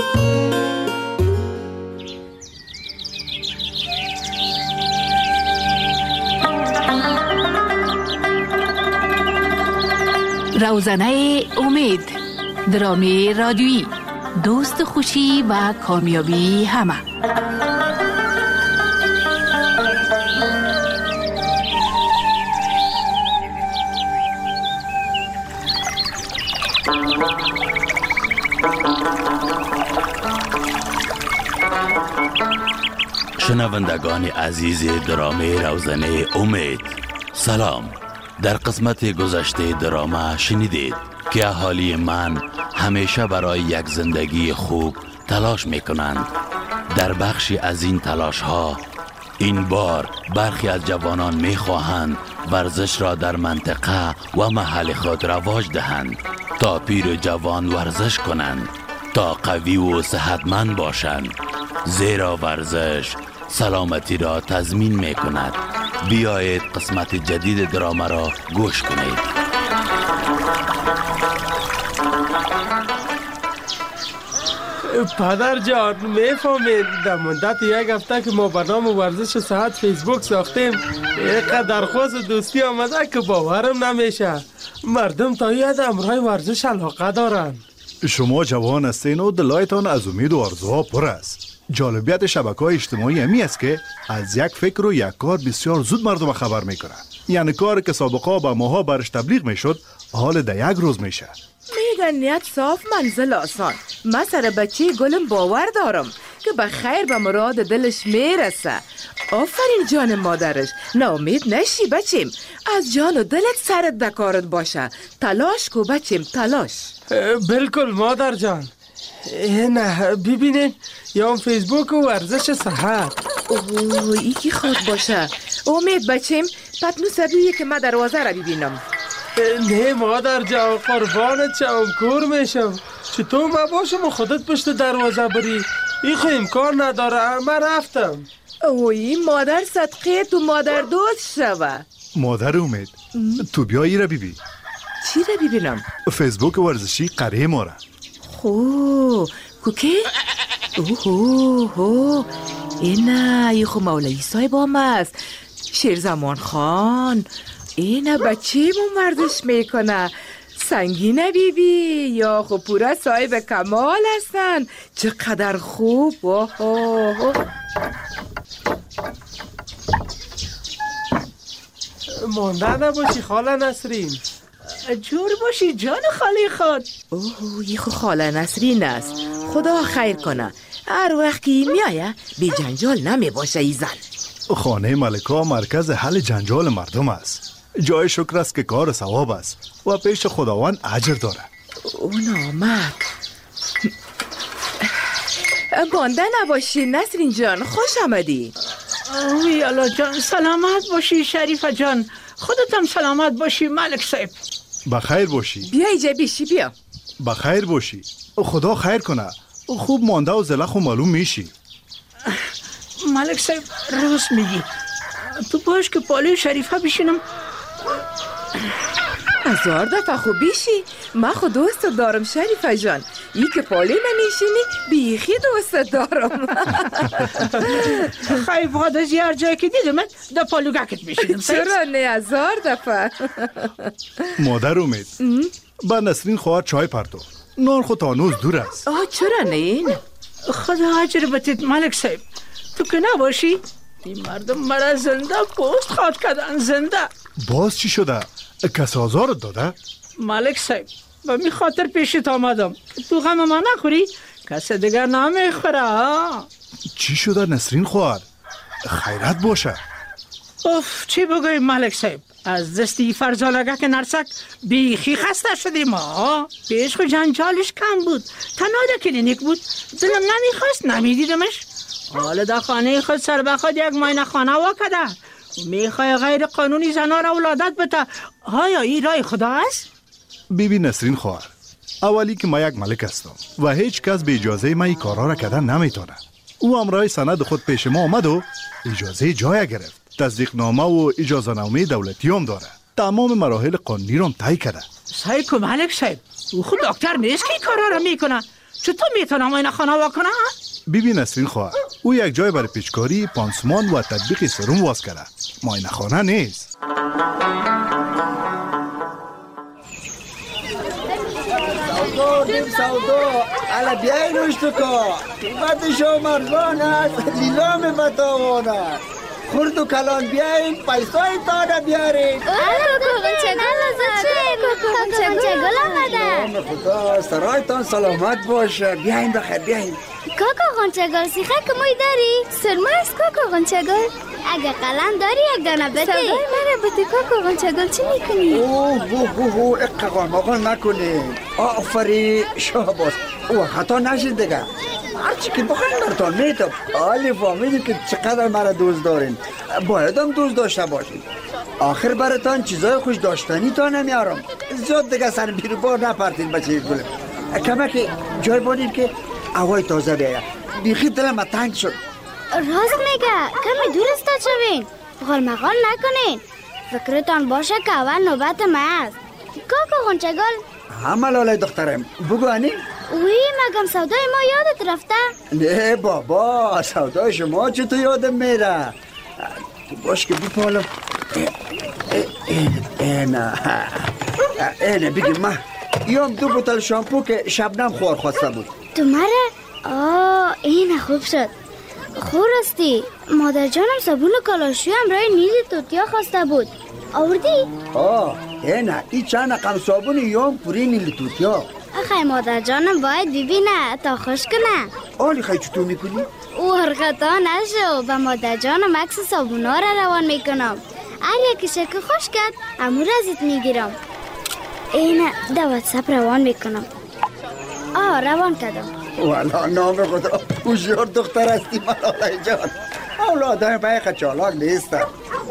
روزنه امید، درامی رادیویی، دوست خوشی و کامیابی همه. شنوندگان عزیز درامه روزنه امید، سلام. در قسمت گذشته درامه شنیدید که اهالی من همیشه برای یک زندگی خوب تلاش می کنند. در بخشی از این تلاش ها این بار برخی از جوانان می خواهند ورزش را در منطقه و محل خود رواج دهند تا پیر و جوان ورزش کنند، تا قوی و صحتمند باشند، زیرا ورزش سلامتی را تضمین می کند. بیایید قسمت جدید درامه را گوش کنید. پدر جان، میفهمید در مدت یک هفته که ما برنامه ورزش صحت فیسبوک ساختیم، اینقدر درخواست دوستی آمده که باورم نمیشه. مردم تا یاد امرهای ورزش علاقه دارن. شما جوان هستین و دلایتان از امید و آرزوها پر است. جالبیت شبکه‌های اجتماعی همی است که از یک فکر و یک کار بسیار زود مردم خبر میکنن. یعنی کار که سابقا با ماها برش تبلیغ میشد، حال در یک روز میشه. میگن نیت صاف منزل آسان. من سر بچه گلم باور دارم که به خیر به مراد دلش میرسه. آفرین جان مادرش. ناامید نشی بچیم. از جان و دلت سرت دکارت باشه. تلاش کو بچیم، تلاش. بالکل مادر جان. نه ببینین یا فیسبوک و ورزش صحت. اوه ای کی خواد باشه. امید بچیم پتنو سبیه که من دروازه را ببینم. نه مادر جان، قربانت شم، کور میشم. چطور ما باشم و خودت پشت دروازه بری؟ این خو امکان نداره. من رفتم. اوی مادر صدقه تو مادر دوست شوه. مادر امید تو بیا ای را ببین. چی را ببینم؟ فیسبوک ورزشی قریه ما را. خو کوکی؟ اوه اوه اینا ای خو مولوی صاحب هم است. شیرزمان خان. اینا بچه مون ورزش میکنه. سنگینه بی بی یا خو پورا صاحب کمال هستن. چقدر خوب. اوه اوه مانده نباشی خاله نسرین. جور باشی جان خالی خود. اوه یه خو خاله نسرین است. خدا خیر کنه. هر وقت که میایه بی جنجال نمی باشه ای زن. خانه ملکا مرکز حل جنجال مردم است. جای شکر است که کار ثواب است و پیش خداوند اجر داره. اون آمد. بانده نباشی نسرین جان، خوش آمدی. وی الله جان، سلامت باشی شریفه جان. خودت هم سلامت باشی ملک صاحب. بخیر باشی. بیا ایجا بیشی بیا. بخیر باشی. خدا خیر کنه. خوب مانده و زلخ و معلوم میشی. ملک صاحب راست میگی. تو باش که پاله شریفه بشینم. هزار دفعه خوب بیشی. من خود دوست دارم شریفه جان. ای که پاله نمیشینی بیخی دوست دارم. خیلی بعد از هر جایی که دیدم من در پالوگکت میشینم. چرا نه هزار دفعه. مادر امید با نسرین خواهر چای پرتو. نان خود تانوز دور است. آه چرا نه این؟ خدا اجر بتید ملک صاحب. تو که نباشی این مردم مرا زنده پوست خواد کردن. زنده. باز چی شده؟ کس آزارت داده؟ ملک صاحب به می خاطر پیشت آمدم که تو غم ما نخوری کس دیگر نمیخوره. چی شده نسرین خواهر؟ خیرت باشه. اوف چی بگویم ملک صاحب، از دستی فرزانگه که نرسک بیخی خسته شدیم ها. پیش خود جنجالش کم بود، تنها در کلینیک بود، دلم نمیخواست نمیدیدمش. حالا در خانه خود سر به خود یک ماینه خانه وکده میخوای غیر قانونی زنا را ولادت بده. آیا این رای خدا است؟ بیبی نسرین خواهر، اولی که ما یک ملک هستم و هیچ کس به اجازه ما این کارا را کردن نمیتونه. او امرای سند خود پیش ما آمد و اجازه جای گرفت. تصدیق نامه و اجازه نامه دولتی هم داره. تمام مراحل قانونی را طی کرده. صحیح که ملک صاحب، او خود دکتر نیست که این کارا را میکنه. چطور میتونه ماینه خانه واکنه؟ بیبی نسرین خواهر، او یک جای برای پیچکاری، پانسمان و تطبیق سرم واس کرده. ماینه خانه نیست. سودو نیم سودو علا بیایی نوشتو که قیمت شو مرزان است لیلام بتاوان است. خورد و کلان بیاین پیسای تانه بیارین. آره کوکو چه گل آزاده کوکو چه گل آمده. نام خدا سرایتان سلامت باشه. بیاین بخیر بیاین. کوکو غنچه گل سیخه که موی داری؟ سرما است کوکو غنچه گل. اگه قلم داری یک دانه بده. سودای من بده کوکو غنچه گل چی میکنی؟ اوه اوه اوه اقاقان مقال نکنی. آفری شاباس. اوه خطا نشید دیگه. هرچی که بخواین برتان میتم. آلی فهمیدی که چقدر مرا دوست دارین. باید هم دوست داشته باشین. آخر براتان چیزای خوش داشتنی تا نمیارم. زیاد دیگه سر بیرو بار نپرتین بچه گلم. کمه که جای بانین که هوای تازه بیاید. بیخی دلم تنگ شد. راست میگه کمی دور استاد شوین. غال مغال نکنین. فکرتان باشه که اول نوبت ما است. کوکو غنچه گل. همه لالای دخترم بگو انی؟ اوی مگم سودای ما یادت رفته؟ نه بابا سودای شما چطور یادم میره؟ تو باش که بپالم. اینه اینه بگیم ما یوم دو بوتل شامپو که شبنم خوار خواسته بود. تو مره؟ آه اینه خوب شد. خور استی مادر جانم صابون کالاشوی همراه نیل توتیا خواسته بود. آوردی؟ آه اینه این چند رقم صابون یوم پوری نیل توتیا. آخه مادر جانم باید ببینه تا خوش کنه. آلی خیلی چطور میکنی؟ او حرکتا نشو و مادر جانم عکس صابونا را روان میکنم. هر یکی شکل خوش کرد امور ازت میگیرم. اینه در واتساپ روان میکنم. آه روان کردم. والا نام خدا هوشیار دختر هستی ملالای جان. اولادای باید چالاک نیستم.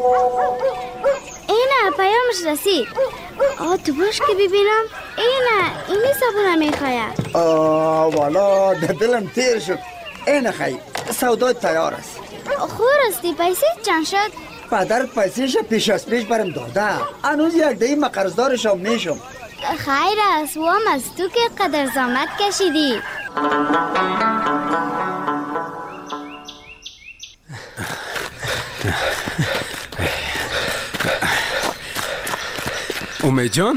اینه پیامش رسید. آه تو باش که ببینم. اینه اینی صابونه میخواید. آه والا در دلم تیر شد. اینه خیلی سودای تیار است. خور استی پیسی چند شد؟ پدرت پیسیش پیش از پیش برم داده. هنوز یک دهی من قرضدارشم میشم. خیر است و هم از تو که قدر زحمت کشیدی. امید جان؟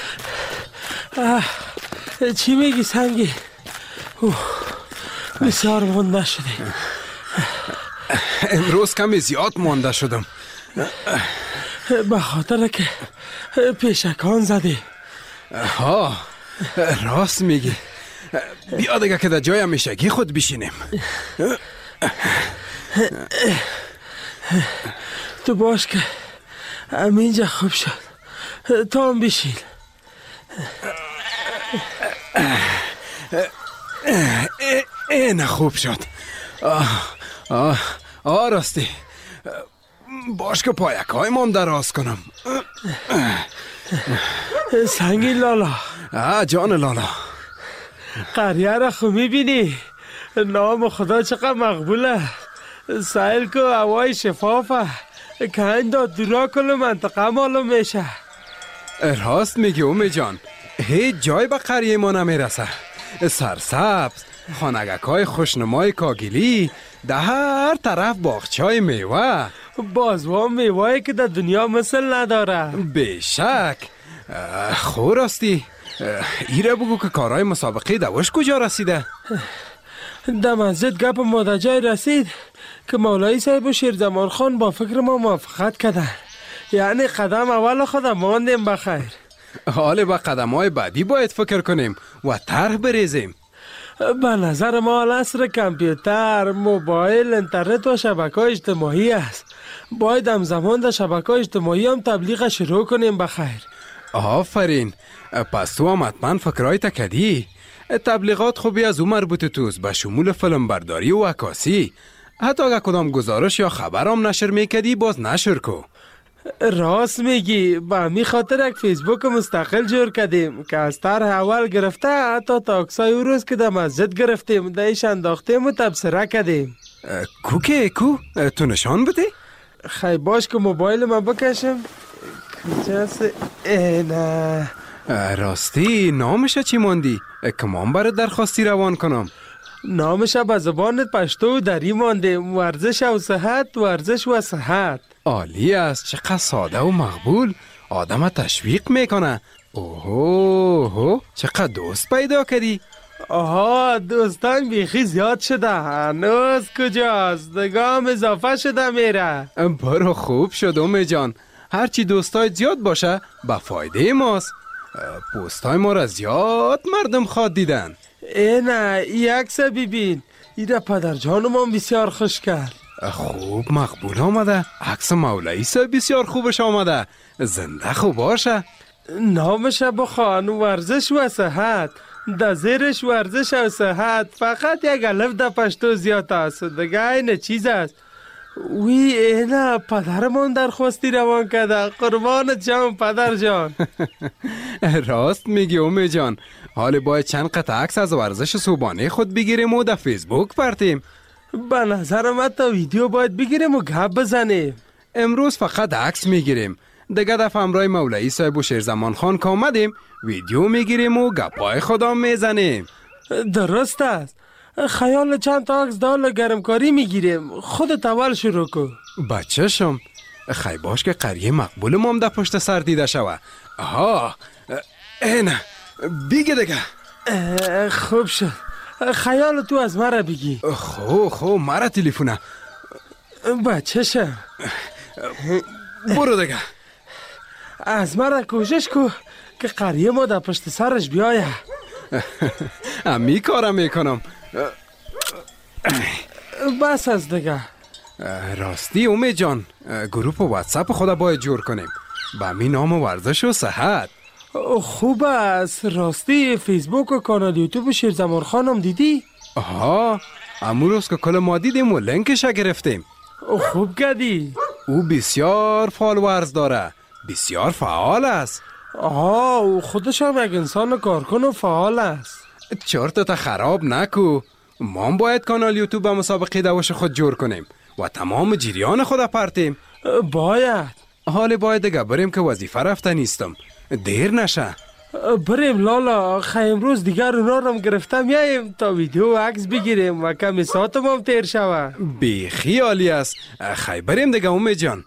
چی میگی سنگی؟ بسیار مانده شده. امروز کمی زیاد مانده شدم. به خاطر که پیشکان زدی. ها راست میگی. بیا دیگه که در جای همیشگی خود بشینیم. تو باش که همینجا خوب شد. تو هم بشین. این خوب شد. آه آه آه راستی باش که پایک های من دراز کنم. سنگی لالا. آه جان لالا. قریه را خو میبینی؟ نام خدا چقدر مقبوله. سایل که هوای شفافه که اینجا دورا کل منطقه معلوم میشه. راست میگی اومی جان. هیچ جای به قریه ما نمیرسه. سرسبز خانگک های خوشنمای کاگیلی ده هر طرف باغچای میوه. بازوان میوه که در دنیا مثل نداره. بیشک. خور راستی ایره بگو که کارهای مسابقه دوش کجا رسیده؟ در مسجد گپ ماده جای رسید که مولای صاحب و شیرزمان خان با فکر ما موافقت کردن. یعنی قدم اول خودم ماندیم بخیر. حالا با قدم های بعدی باید فکر کنیم و طرح بریزیم. به نظر ما عصر کامپیوتر، موبایل، اینترنت و شبکه‌های اجتماعی است. باید همزمان در شبکه‌های اجتماعی هم تبلیغ شروع کنیم بخیر. آفرین. پس تو هم حتما فکرهای تکدی. تبلیغات خوبی از او مربوط توست به شمول فیلم برداری و عکاسی. حتی اگه کدام گزارش یا خبرم نشر میکردی باز نشر کو. راست میگی، با می خاطر یک فیسبوک مستقل جور کردیم که از طرح اول گرفته حتی تا عکسای او روز که در مسجد گرفتیم دایش انداختیم و تبصره کردیم. کو که کو؟ تو نشان بده؟ خیلی باش که موبایل من بکشم. کجاست؟ نه راستی نامش چی ماندی؟ که من برای درخواستی روان کنم. نامش به زبان پشتو و دری مانده، ورزش و صحت، ورزش و صحت. عالی است، چقدر ساده و مقبول، آدم تشویق میکنه. اوهو چقدر دوست پیدا کردی. آها دوستان بیخی زیاد شده، هنوز کجاست؟ دگام اضافه شده میره. برو خوب شد اومی جان، هرچی دوستای زیاد باشه به فایده ماست. پوستای ما را زیاد مردم خواد دیدن. اینه ای عکس ببین، ایره پدر جانم بسیار خوش کرد. خوب مقبول آمده، عکس مولوی صاحب بسیار خوبش آمده، زنده خوب باشه. نامش بخوان، ورزش و صحت، در زیرش ورزش و صحت فقط یک الف در پشتو زیاد است، دیگه این چیز است. وی اینه پدرمون درخواستی روان کرده، قربان جان پدر جان. راست میگی اومی جان، حالا باید چند قطع عکس از ورزش صبحانه خود بگیریم و در فیسبوک پرتیم. به نظر من تا ویدیو باید بگیریم و گپ بزنیم. امروز فقط عکس میگیریم، دیگه دفعه همراه مولوی صاحب و شیرزمان خان که آمدیم ویدیو میگیریم و گپای خدا میزنیم. درست است. خیال چند تا عکس دال گرمکاری میگیریم. خودت اول شروع کن. بچه شم خی باش که قریه مقبول مام در پشت سر دیده شوه. آها اینه بیگه دیگه. خوب شد، خیال تو از مرا بگی. خو خو مرا تلیفونه. بچه شم برو دیگه. از مرا کوشش کو که قریه ما در پشت سرش بیایه. امی کارم میکنم. بس از دیگه. راستی اومی جان، گروپ واتساپ خدا باید جور کنیم با امی نام ورزش و صحت. خوب است. راستی فیسبوک و کانال یوتیوب شیرزمان خانم دیدی؟ آها امو روز که کل ما دیدیم و لینکش گرفتیم. خوب کردی. او بسیار فالوورز داره، بسیار فعال است. آها او خودش هم یک انسان کارکن و فعال است. چرتت خراب نکو، ما باید کانال یوتیوب به مسابقه دوش خود جور کنیم و تمام جریان خود پرتیم. باید. حالا باید دیگه بریم که وظیفه رفته نیستم، دیر نشه. بریم لالا، خیلی امروز دیگر اونا رو گرفتم یایم تا ویدیو و عکس بگیریم و کمی ساعتم هم تیر شوه. بی خیالی است. خیلی بریم دیگه اومی جان.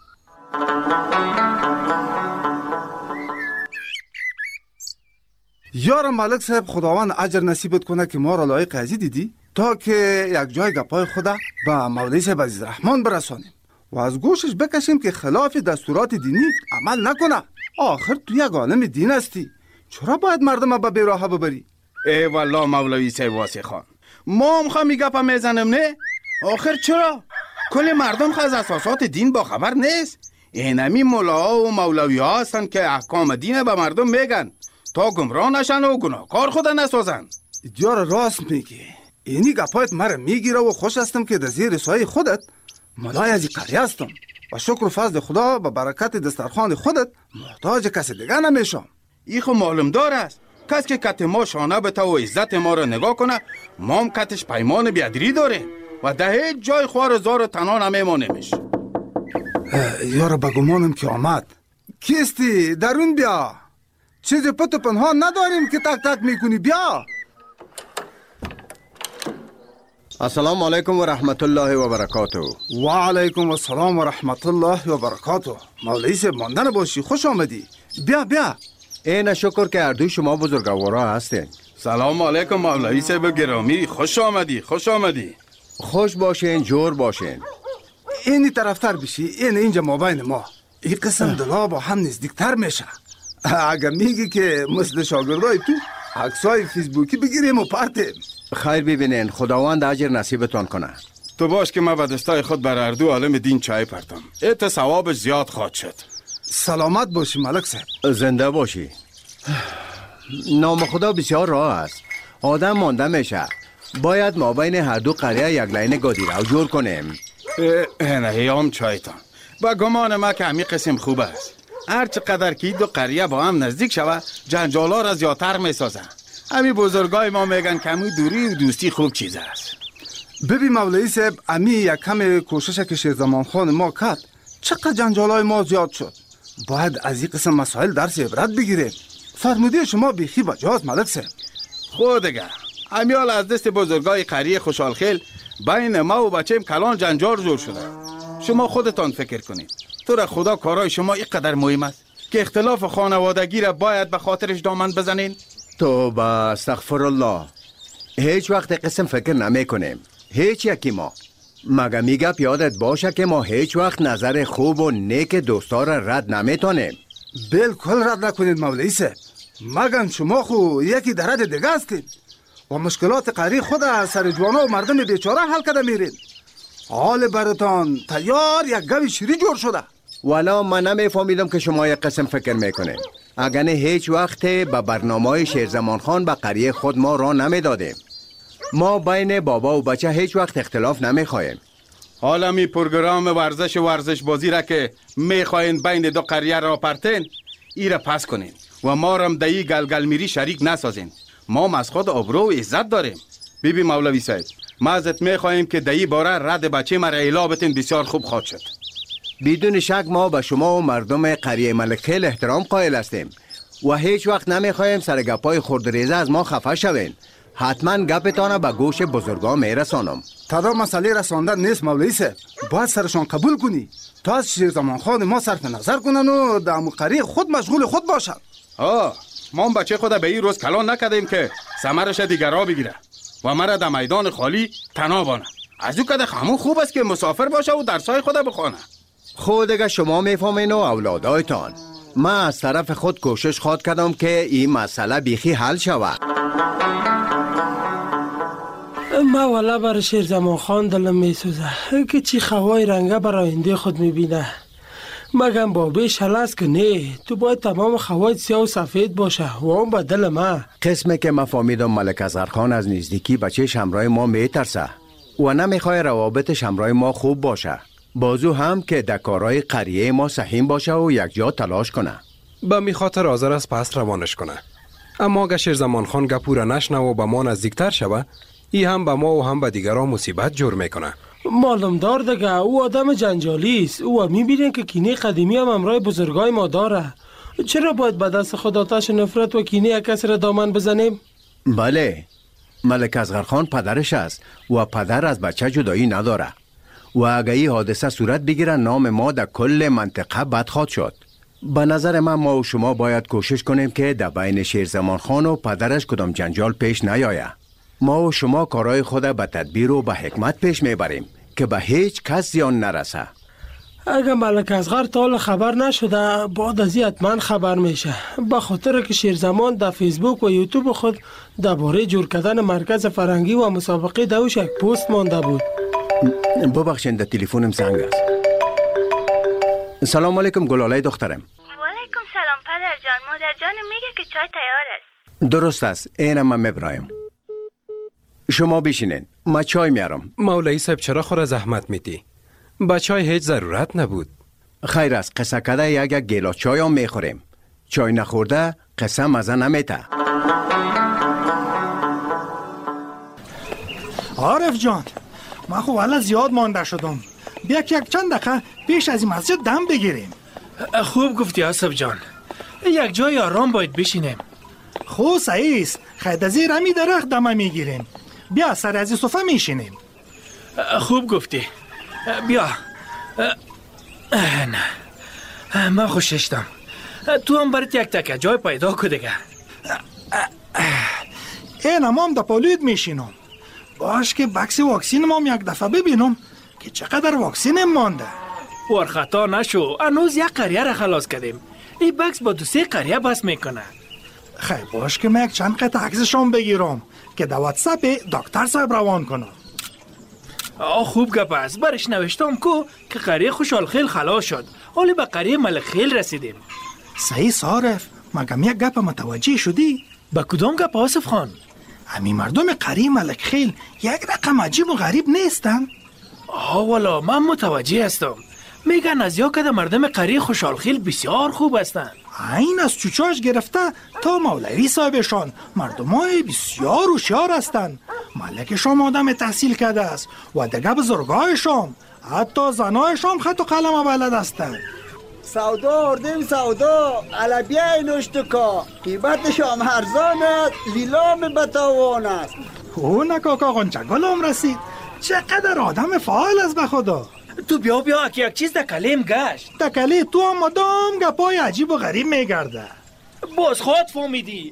یارم ملک صاحب خداوند اجر نصیبت کنه که ما را لایق ازی دیدی تا که یک جای گپای خدا با مولوی صاحب عزیز رحمان برسانیم و از گوشش بکشیم که خلاف دستورات دینی عمل نکنه. آخر تو یک عالم دین هستی، چرا باید مردم به بیراهه ببری؟ ای والله مولوی صاحب واسه خان، ما هم خواهی گپا میزنم نه؟ آخر چرا؟ کل مردم خواهی از اساسات دین با خبر نیست. اینمی مولا و مولوی ها هستن که احکام دین به مردم میگن تا گمراه نشن و گناهکار خود نسازن. دیار راست میگی، اینی گپایت مرا میگیره و خوش هستم که در زیر سایه خودت ملای از قریه هستم و شکر و فضل خدا با برکت دسترخوان خودت محتاج کسی دیگه نمیشم. ای خو معلوم دار است، کس که کت ما شانه بته و عزت ما را نگاه کنه ما هم کتش پیمان بیادری داره و ده هیچ جای خوار زار تنها نمیمانیمش. یارو بگمانم که آمد. کیستی؟ درون بیا، چیزی پت و پنهان نداریم که تک تک میکنی. بیا. السلام علیکم و رحمت الله و برکاته. و علیکم السلام و رحمت الله و برکاته. مولوی صاحب ماندن باشی، خوش آمدی. بیا بیا. این شکر که اردوی شما بزرگوارا هستین. سلام علیکم مولوی صاحب گرامی، خوش آمدی خوش آمدی. خوش باشین، جور باشین. اینی طرفتر بشی، این اینجا مابین ما. این قسم دلا با هم نزدیکتر میشه. اگر میگی که مثل شاگردای تو عکسای فیسبوکی بگیریم و پرتیم. خیر ببینین، خداوند اجر نصیبتان کنه. تو باش که ما به دستای خود بر اردو عالم دین چای پرتم، ایت ثوابش زیاد خواهد شد. سلامت باشی ملک صاحب. زنده باشی. نام خدا بسیار راه است، آدم مانده میشه. باید ما بین هر دو قریه یک لاین گادی رو جور کنیم. نهیام چایتان با گمان ما که همی قسم خوب است. هر چقدر که دو قریه با هم نزدیک شود جنجالا را زیادتر می سازن. همی بزرگای ما میگن که همی دوری و دوستی خوب چیز است. ببین مولوی صاحب، امی یک کم کوشش که شیرزمان خان ما کرد چقدر جنجالای ما زیاد شد. باید از این قسم مسائل درس عبرت بگیریم. فرموده شما بیخی بجاست ملک صاحب. خود دیگه امیال از دست بزرگای قریه خوشحالخیل بین ما و بچیم کلان جنجال جور شده. شما خودتان فکر کنید تو را خدا کارای شما اینقدر مهم است که اختلاف خانوادگی را باید به خاطرش دامن بزنین؟ توبه استغفر الله. هیچ وقت قسم فکر نمی کنیم، هیچ یکی ما. مگه میگه پیادت باشه که ما هیچ وقت نظر خوب و نیک دوستا را رد نمیتونیم. بالکل رد نکنید مولوی صاحب، مگن شما خو یکی درد دیگه هستید و مشکلات قری خود از سر جوانا و مردم بیچاره حل کرده میرین. حال براتان تیار یک گوی شیری جور شده. والا من نمیفهمیدم که شما یک قسم فکر میکنیم. اگر نه هیچ وقت به برنامه شیرزمان خان به قریه خود ما را نمیدادیم. ما بین بابا و بچه هیچ وقت اختلاف نمیخوایم. حالا می پروگرام ورزش و ورزش بازی را که میخواین بین دو قریه را پرتین ای را پس کنین و ما رم دایی گلگل میری شریک نسازین. ما از خود آبرو و عزت داریم. بیبی مولوی صاحب، ما ازت میخواهیم که دایی باره رد بچه مرا اعلا بتین، بسیار خوب خواهد شد. بدون شک ما به شما و مردم قریه ملک خیل احترام قائل هستیم و هیچ وقت نمیخوایم سر گپای خردریزه از ما خفه شوین. حتما گپتان به گوش بزرگا میرسانم. تدا مسئله رساندن نیست مولوی صاحب، باید سرشان قبول کنی تا از شیرزمان خان ما صرف نظر کنن و در قریه خود مشغول خود باشن. آه ما بچه خود به این روز کلان نکردیم که ثمرش دیگرا بگیره و مرا در میدان خالی تنها بانه. از او کده همون خوب است که مسافر باشه و درسای خود بخونه. خود اگه شما میفهمین و اولادایتان، من از طرف خود کوشش خواد کردم که این مسئله بیخی حل شود. ما والا برای شیرزمان خان دلم میسوزه که چی خوای رنگه برای آینده خود میبینه. مگم بابیش حل است که نه، تو باید تمام خوایت سیاه و سفید باشه و اون به دل ما. قسمه که ما فهمیدم ملک اصغر خان از نزدیکی بچه شمرای ما میترسه و نمیخواه روابط شمرای ما خوب باشه. بازو هم که دکارای قریه ما سحیم باشه و یک جا تلاش کنه. با می خاطر حاضر از پس روانش کنه. اما اگه شیرزمان خان گپوره نشنه و با ما نزدیکتر شوه، ای هم با ما و هم با دیگران مصیبت جور میکنه. معلوم دار دیگه او آدم جنجالی است. او میبینین که کینه قدیمی هم امرای بزرگای ما داره. چرا باید به دست خود آتش نفرت و کینه یک کس را دامن بزنیم؟ بله، ملک اصغر خان پدرش است و پدر از بچه جدایی نداره و اگه این حادثه صورت بگیره نام ما در کل منطقه بد خواهد شد. به نظر من ما و شما باید کوشش کنیم که در بین شیرزمان خان و پدرش کدام جنجال پیش نیاید. ما و شما کارهای خود به تدبیر و به حکمت پیش میبریم که به هیچ کس زیان نرسه. اگه ملک اصغر تا حالا خبر نشده بعد از این حتما خبر میشه، به خاطر که شیرزمان در فیسبوک و یوتیوب خود درباره جور کردن مرکز فرنگی و مسابقه دوش یک پست مانده بود. ببخشید در تلفنم زنگ است. سلام علیکم گلالای دخترم. و علیکم سلام پدر جان. مادر جان میگه که چای تیار است. درست است، اینم من میبرایم. شما بشینین، ما چای میارم. مولوی صاحب چرا خور زحمت میدی؟ با چای هیچ ضرورت نبود. خیر است، قصه کده یک یک گیلاس چای هم میخوریم. چای نخورده قصه مزه نمیته. عارف جان، من خب والا زیاد مانده شدم. بیا که یک چند دقیقه پیش از این مسجد دم بگیریم. خوب گفتی آصف جان، یک جای آرام باید بشینیم. خوب صحیح است، خیلی از این رمی درخت دمه میگیریم. بیا سر از این صفحه میشینیم. خوب گفتی، بیا. نه من خوششتم. تو هم برات یک تکه جای پیدا که دیگه. این هم هم دا پالود میشینم. باش که بکس واکسین ما یک دفعه ببینم که چقدر واکسین مانده. ورخطا نشو، هنوز یک قریه را خلاص کردیم. این بکس با دو سه قریه بس میکنه. خیلی باش که من یک چند قطع عکسشون بگیرم که در واتساپ دکتر صاحب روان کنم. آه خوب گپ است. برش نوشتم کو که قریه خوشحالخیل خلاص شد، حالا به قریه ملکخیل رسیدیم. صحیح صارف، مگم یک گپ متوجه شدی؟ با کدام گپ آصف خان؟ همین مردم قریه ملکخیل یک رقم عجیب و غریب نیستن؟ آه والا من متوجه هستم. میگن از یا کده مردم قریه خوشحالخیل بسیار خوب هستند. این از چوچاش گرفته تا مولوی صاحبشان مردم های بسیار هوشیار هستند. ملکشان آدم تحصیل کرده است و دیگه بزرگایشان حتی زنایشان خط و قلم بلد هستند. سودا اردیم سودا علبیه نوشتکا قیمتشان ارزان است لیلام بتوان است. او نکاکا غنچگل هم رسید. چقدر آدم فعال است به خدا. تو بیا بیا که یک چیز در کلیم گشت. در کلی تو هم مدام گپای عجیب و غریب میگرده. باز خود فهمیدی.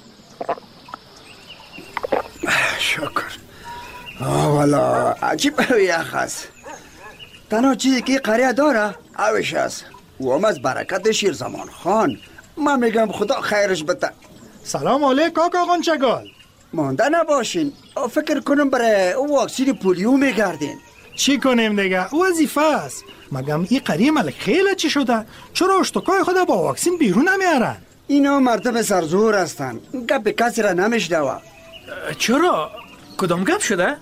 شکر. آه والا عجیب یخ است. تنها چیزی که قریه داره اوش است و هم از برکت شیرزمان خان. من میگم خدا خیرش بده. سلام علیکم کاکا غنچگل. مانده نباشین. فکر کنم برای واکسین پولیو میگردین. چی کنیم دیگه؟ وظیفه است. مگم این قریه ملک خیلی چی شده؟ چرا اشتکای خود با واکسین بیرون نمیارن؟ اینا مردم سرزور هستن. گپ کسی را نمیشنوه. چرا؟ کدام گپ شده؟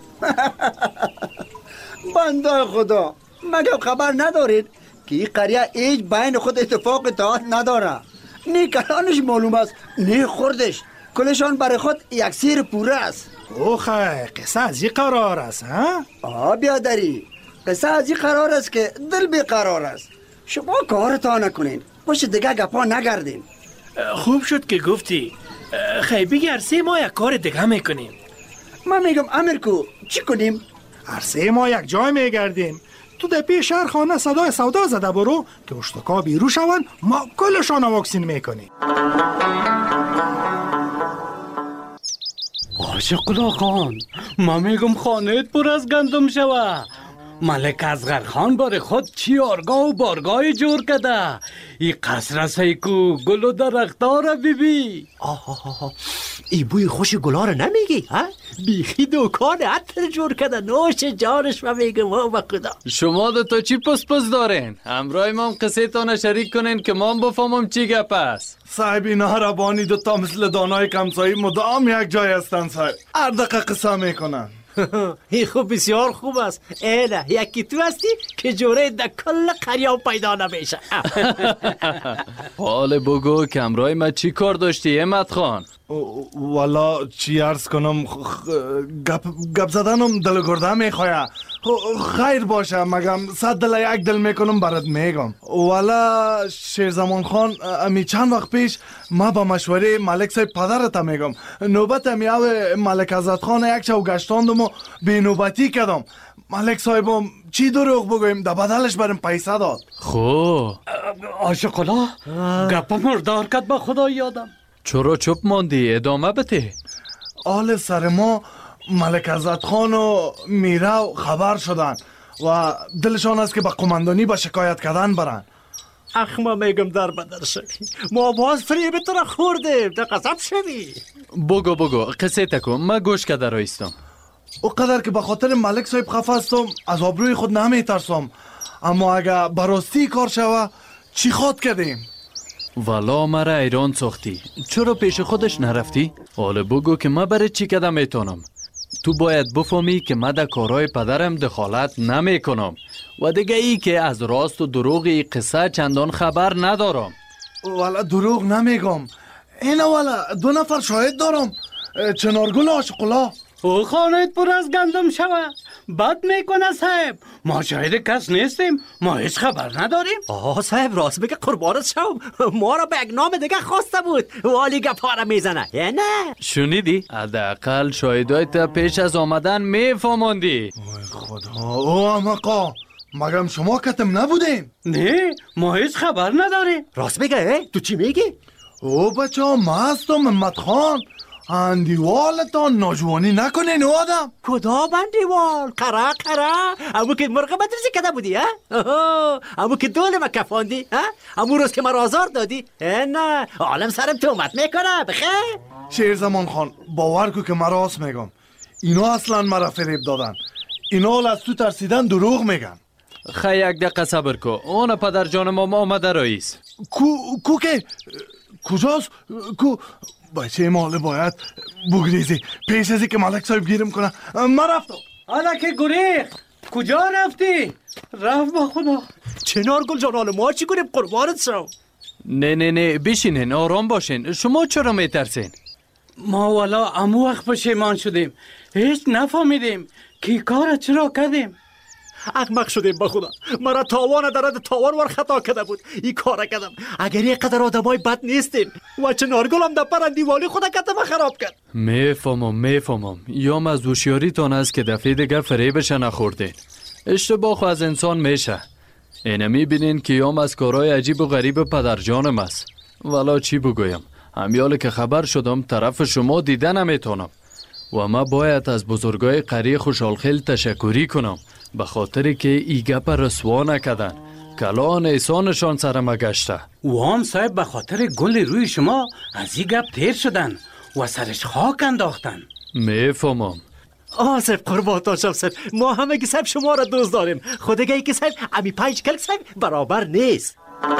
بنده خدا مگم خبر ندارید که این قریه هیچ بین خود اتفاق اتحاد نداره. نه کلانش معلوم است نه خوردش. کلشان برای خود یک سیر پوره است. اوخه قصه از این قرار است ها؟ آه بیادری قصه از این قرار است که دل بیقرار است. شما کارتا نکنین باشه دیگه گپا نگردین. خوب شد که گفتی. خیلی بگی عرصه ما یک کار دیگه میکنیم. من میگم امیرکو چی کنیم؟ عرصه ما یک جای میگردیم. تو در پیش شهر خانه صدای سودا زده برو که اشتکا بیرو شون ما کلشان واکسین میکنیم. عاشق خان ما میگم خانهت پر از گندم شوه. ملک اصغر خان بار خود چی آرگاه و بارگاه جور کده. ای قصر سیکو گل و درختا را ببی. آها ای بوی خوش گلا را نمیگی ها؟ بیخی دوکان عطر جور کده. نوش جانش و میگم ها با خدا. شما دو تا چی پس پس دارین؟ همراه ما هم قصه تانه شریک کنین که ما هم بفهمم چی گپ است. صاحب اینا ربانی دو تا مثل دانای کمسایی مدام یک جای هستن صاحب. هر دقیقه قصه میکنن. این خوب بسیار خوب است. اینه یکی تو هستی که جوره در کل قریه پیدا نمیشه. حال بگو که همراه ما چی کار داشتی احمد خان؟ والا چی عرض کنم گپ گپ زدنم دل گرده میخواه. خیر باشه مگم صد دل یک دل میکنم برات میگم. والا شیرزمان خان امی چند وقت پیش ما با مشوره ملک صاحب پدرت میگم نوبت امی او ملک عزت خان یک شو گشتاندم و بی نوبتی کردم. ملک صاحبم چی دروغ بگویم در بدلش برم پیسه داد. خو عاشقالا گپ مردار کد با خدا یادم. چرا چپ ماندی؟ ادامه بده. آل سر ما ملک عزت خان و میرو خبر شدن و دلشان است که با قماندانی با شکایت کردن برن. اخ ما میگم در بدر شدی. ما باز فریب تو را خوردیم در قصب شدی. بگو بگو قصه تکو ما گوش کده رایستم. او قدر که به خاطر ملک صاحب خفه هستم از آبروی خود نمیترسم. اما اگه براستی کار شوه چی خواد کردیم؟ والا مرا ایران ساختی. چرا پیش خودش نرفتی؟ حالا بگو که ما برای چی کده میتونم. تو باید بفهمی که من در کارهای پدرم دخالت نمی کنم و دیگه ای که از راست و دروغ ای قصه چندان خبر ندارم. والا دروغ نمیگم. اینا والا دو نفر شاهد دارم. چنارگل عاشق‌الله. او خانهت پر از گندم شوه. بد میکنه صاحب. ما شاهد کس نیستیم. ما هیچ خبر نداریم. آه صاحب راست بگه قربانت شوم. ما را به یک نام دیگه خواسته بود. والی گپا را میزنه یا نه؟ شنیدی؟ حداقل شاهدای تا پیش از آمدن میفهموندی. وای خدا. او امقا مگم شما کتم نبودین؟ نه ما هیچ خبر نداریم. راست بگه تو چی میگی؟ او بچه ها مستم محمد خان. اندیوالتان ناجوانی نکنین او آدم. کدام اندیوال؟ قرا قرا امو که مرغ مدرسه کده بودی ها؟ امو که دول ما کفاندی ها؟ امو روز که ما آزار دادی؟ نه عالم سرم تومت میکنه بخیر. شیرزمان خان باور کو که من راست میگم. اینا اصلا مرا فریب دادن. اینا از تو ترسیدن دروغ میگن. خیلی یک دقیقه صبر کو. اون پدر جان ما آمده رئیس. کو کو که کجاست؟ کو بچه ماله باید بگریزی پیش ازی که ملک صاحب گیرم کنه. من رفتم. حالا که گریخ کجا رفتی؟ رفت با خدا. چنارگل جان حالا ما چی کنیم قربانت شم؟ نه نه نه بشینین آرام باشین. شما چرا میترسین؟ ما والا امو وقت پشیمان شدیم، هیچ نفهمیدیم که کار چرا کردیم. احمق شدیم با خدا. مرا تاوان درد تاوان ور خطا کرده بود این کار کردم. اگر یک قدر آدمای بد نیستیم و چنارگل هم در پرندیوالی خود کتم خراب کرد. میفهمم میفهمم یام از هوشیاریتون است که دفعه دیگه فریبش نخوردین. اشتباه خو از انسان میشه. اینه میبینین که یام از کارهای عجیب و غریب پدر جانم است. والا چی بگویم، همیاله که خبر شدم طرف شما دیده نمیتونم و ما باید از بزرگای قریه خوشحالخیل تشکری کنم به خاطری که ای گپ رسوا نکردن. کلان ایسانشان سرم گشته. وام صاحب به خاطر گل روی شما از این گپ تیر شدن و سرش خاک انداختن. میفهمم. آصف قربانتان شم صاحب، ما همه که صاحب شما را دوست داریم. خودگه ای که صاحب امی پنج کلک صاحب برابر نیست.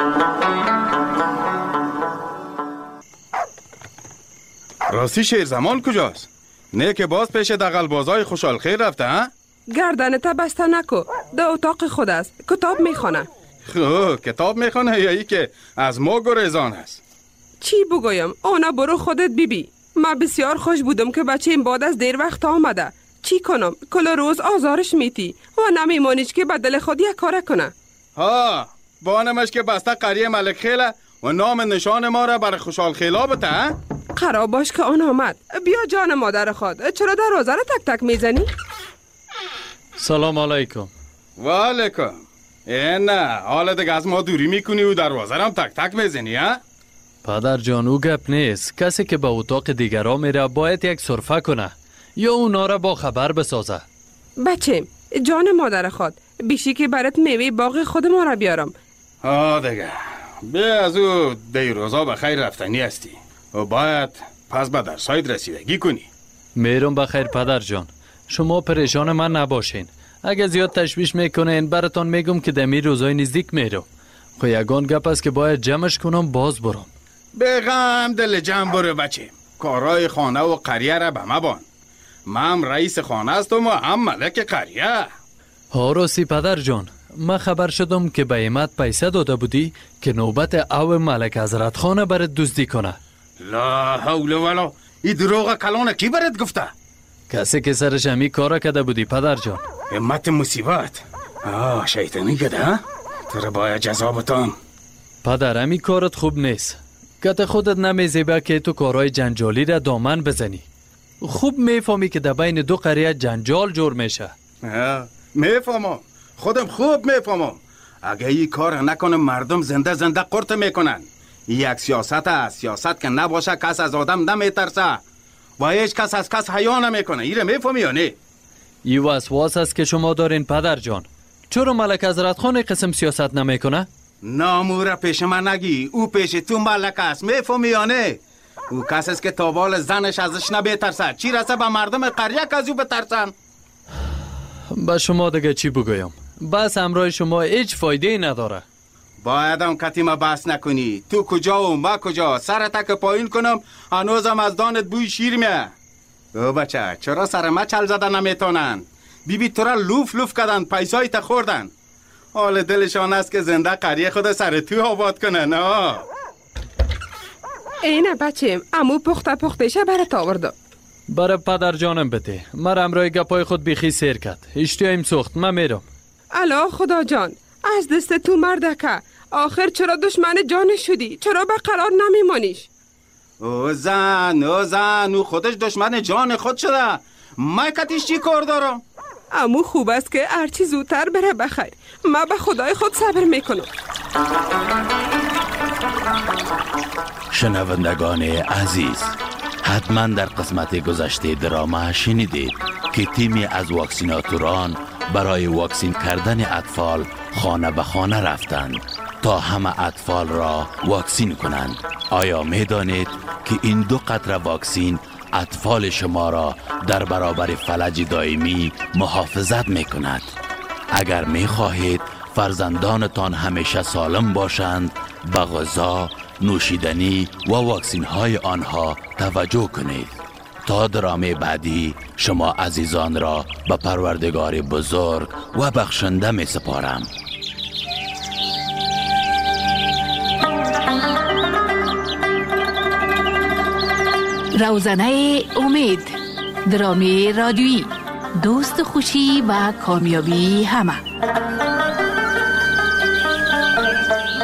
راستی شیر زمان کجاست؟ نه که باز پیش دغل بازای خوشحال خیر رفته ها؟ گردنت بسته نکو، در اتاق خود است، کتاب میخونه. خب کتاب میخونه یا ای که از ما گریزان است؟ چی بگویم؟ آنه برو خودت بیبی. من بسیار خوش بودم که بچه این بعد از دیر وقت آمده. چی کنم؟ کل روز آزارش میتی و نمیمانیش که بدل خود یک کار کنه. ها بانمش که بسته قریه ملک خیله و نام نشان ما را برای خوشحال خیلا بته. قرار باش که آن آمد. بیا جان مادر خود، چرا دروازه را تک تک میزنی؟ سلام علیکم. و علیکم. ای نه حالا دیگه از ما دوری میکنی و دروازه را هم تک تک میزنی ها؟ پدر جان او گپ نیست. کسی که به اتاق دیگران میره باید یک سرفه کنه یا اونا را با خبر بسازه. بچه جان مادر خود، بیشی که برات میوه باغ خود ما را بیارم. ها دیگه بیا از او دی روزا به خیر رفتنی هستی و باید پس به در ساید رسیدگی کنی. میرم بخیر پدر جان، شما پریشان من نباشین. اگه زیاد تشویش میکنین براتون میگم که دمی روزای نزدیک میرم. خو یگان گپ است که باید جمعش کنم باز برم. بغم دل جمع برو بچه، کارهای خانه و قریه را به ما بان. من رئیس خانه هستم و هم ملک قریه. ها راستی پدر جان، من خبر شدم که به ایمت پیسه داده بودی که نوبت او ملک حضرت خانه برات دزدی کنه. لا حول ولا، این دروغ کلانه کی برات گفته؟ کسی که سرش همی کارا کرده بودی پدر جان. همت مصیبت. آه شیطانی کده ها؟ تو را باید جزا بتام. پدر همی کارت خوب نیست. کت خودت نمیزیبه که تو کارهای جنجالی را دامن بزنی. خوب میفهمی که در بین دو قریه جنجال جور میشه. میفهمم، خودم خوب میفهمم. اگه این کار نکنم مردم زنده زنده قرط میکنن. یک سیاست است، سیاست که نباشه کس از آدم نمیترسه و هیچ کس از کس حیا نمیکنه. ایره میفهمی یا نه؟ ای وسواس است که شما دارین پدر جان. چرا ملک حضرت خان قسم سیاست نمیکنه؟ ناموره پیش من نگی، او پیش تو ملک است. میفهمی یا نه؟ او کس است که تابال زنش ازش نمیترسه، چی رسه به مردم قریه که از او بترسن؟ با شما دیگه چی بگویم؟ بس امرای شما هیچ فایده ای نداره. باید هم کتیمه بحث نکنی. تو کجا و ما کجا؟ سرت که پایین کنم هنوزم از دانت بوی شیر میه. او بچه چرا سر ما چل زده نمیتونن؟ بی بی تو را لوف لوف کردن، پیسایی تا خوردن. حال دلشان است که زنده قریه خود سر تو آباد کنن. آه اینه بچه امو پخته پختهشه برات آورده. برای پدر جانم بده. من امرای گپای خود بیخی سیر کرد. اشتیایم سخت. من میرم. الا خدا جان، از دست تو مردکه. آخر چرا دشمن جان شدی؟ چرا به قرار نمیمانیش؟ او زن او زن او خودش دشمن جان خود شده. من کتیش چی کار دارم؟ امو خوب است که هرچی زودتر بره بخیر. من به خدای خود صبر میکنم. شنوندگان عزیز، حتما در قسمت گذشته دراما شنیدید که تیمی از واکسیناتوران برای واکسین کردن اطفال خانه به خانه رفتند تا همه اطفال را واکسین کنند. آیا می دانید که این دو قطره واکسین اطفال شما را در برابر فلج دائمی محافظت می کند؟ اگر می خواهید فرزندانتان همیشه سالم باشند، به غذا، نوشیدنی و واکسین های آنها توجه کنید. تا درامه بعدی شما عزیزان را به پروردگار بزرگ و بخشنده می سپارم. روزنه امید، درامه رادیویی، دوست خوشی و کامیابی همه.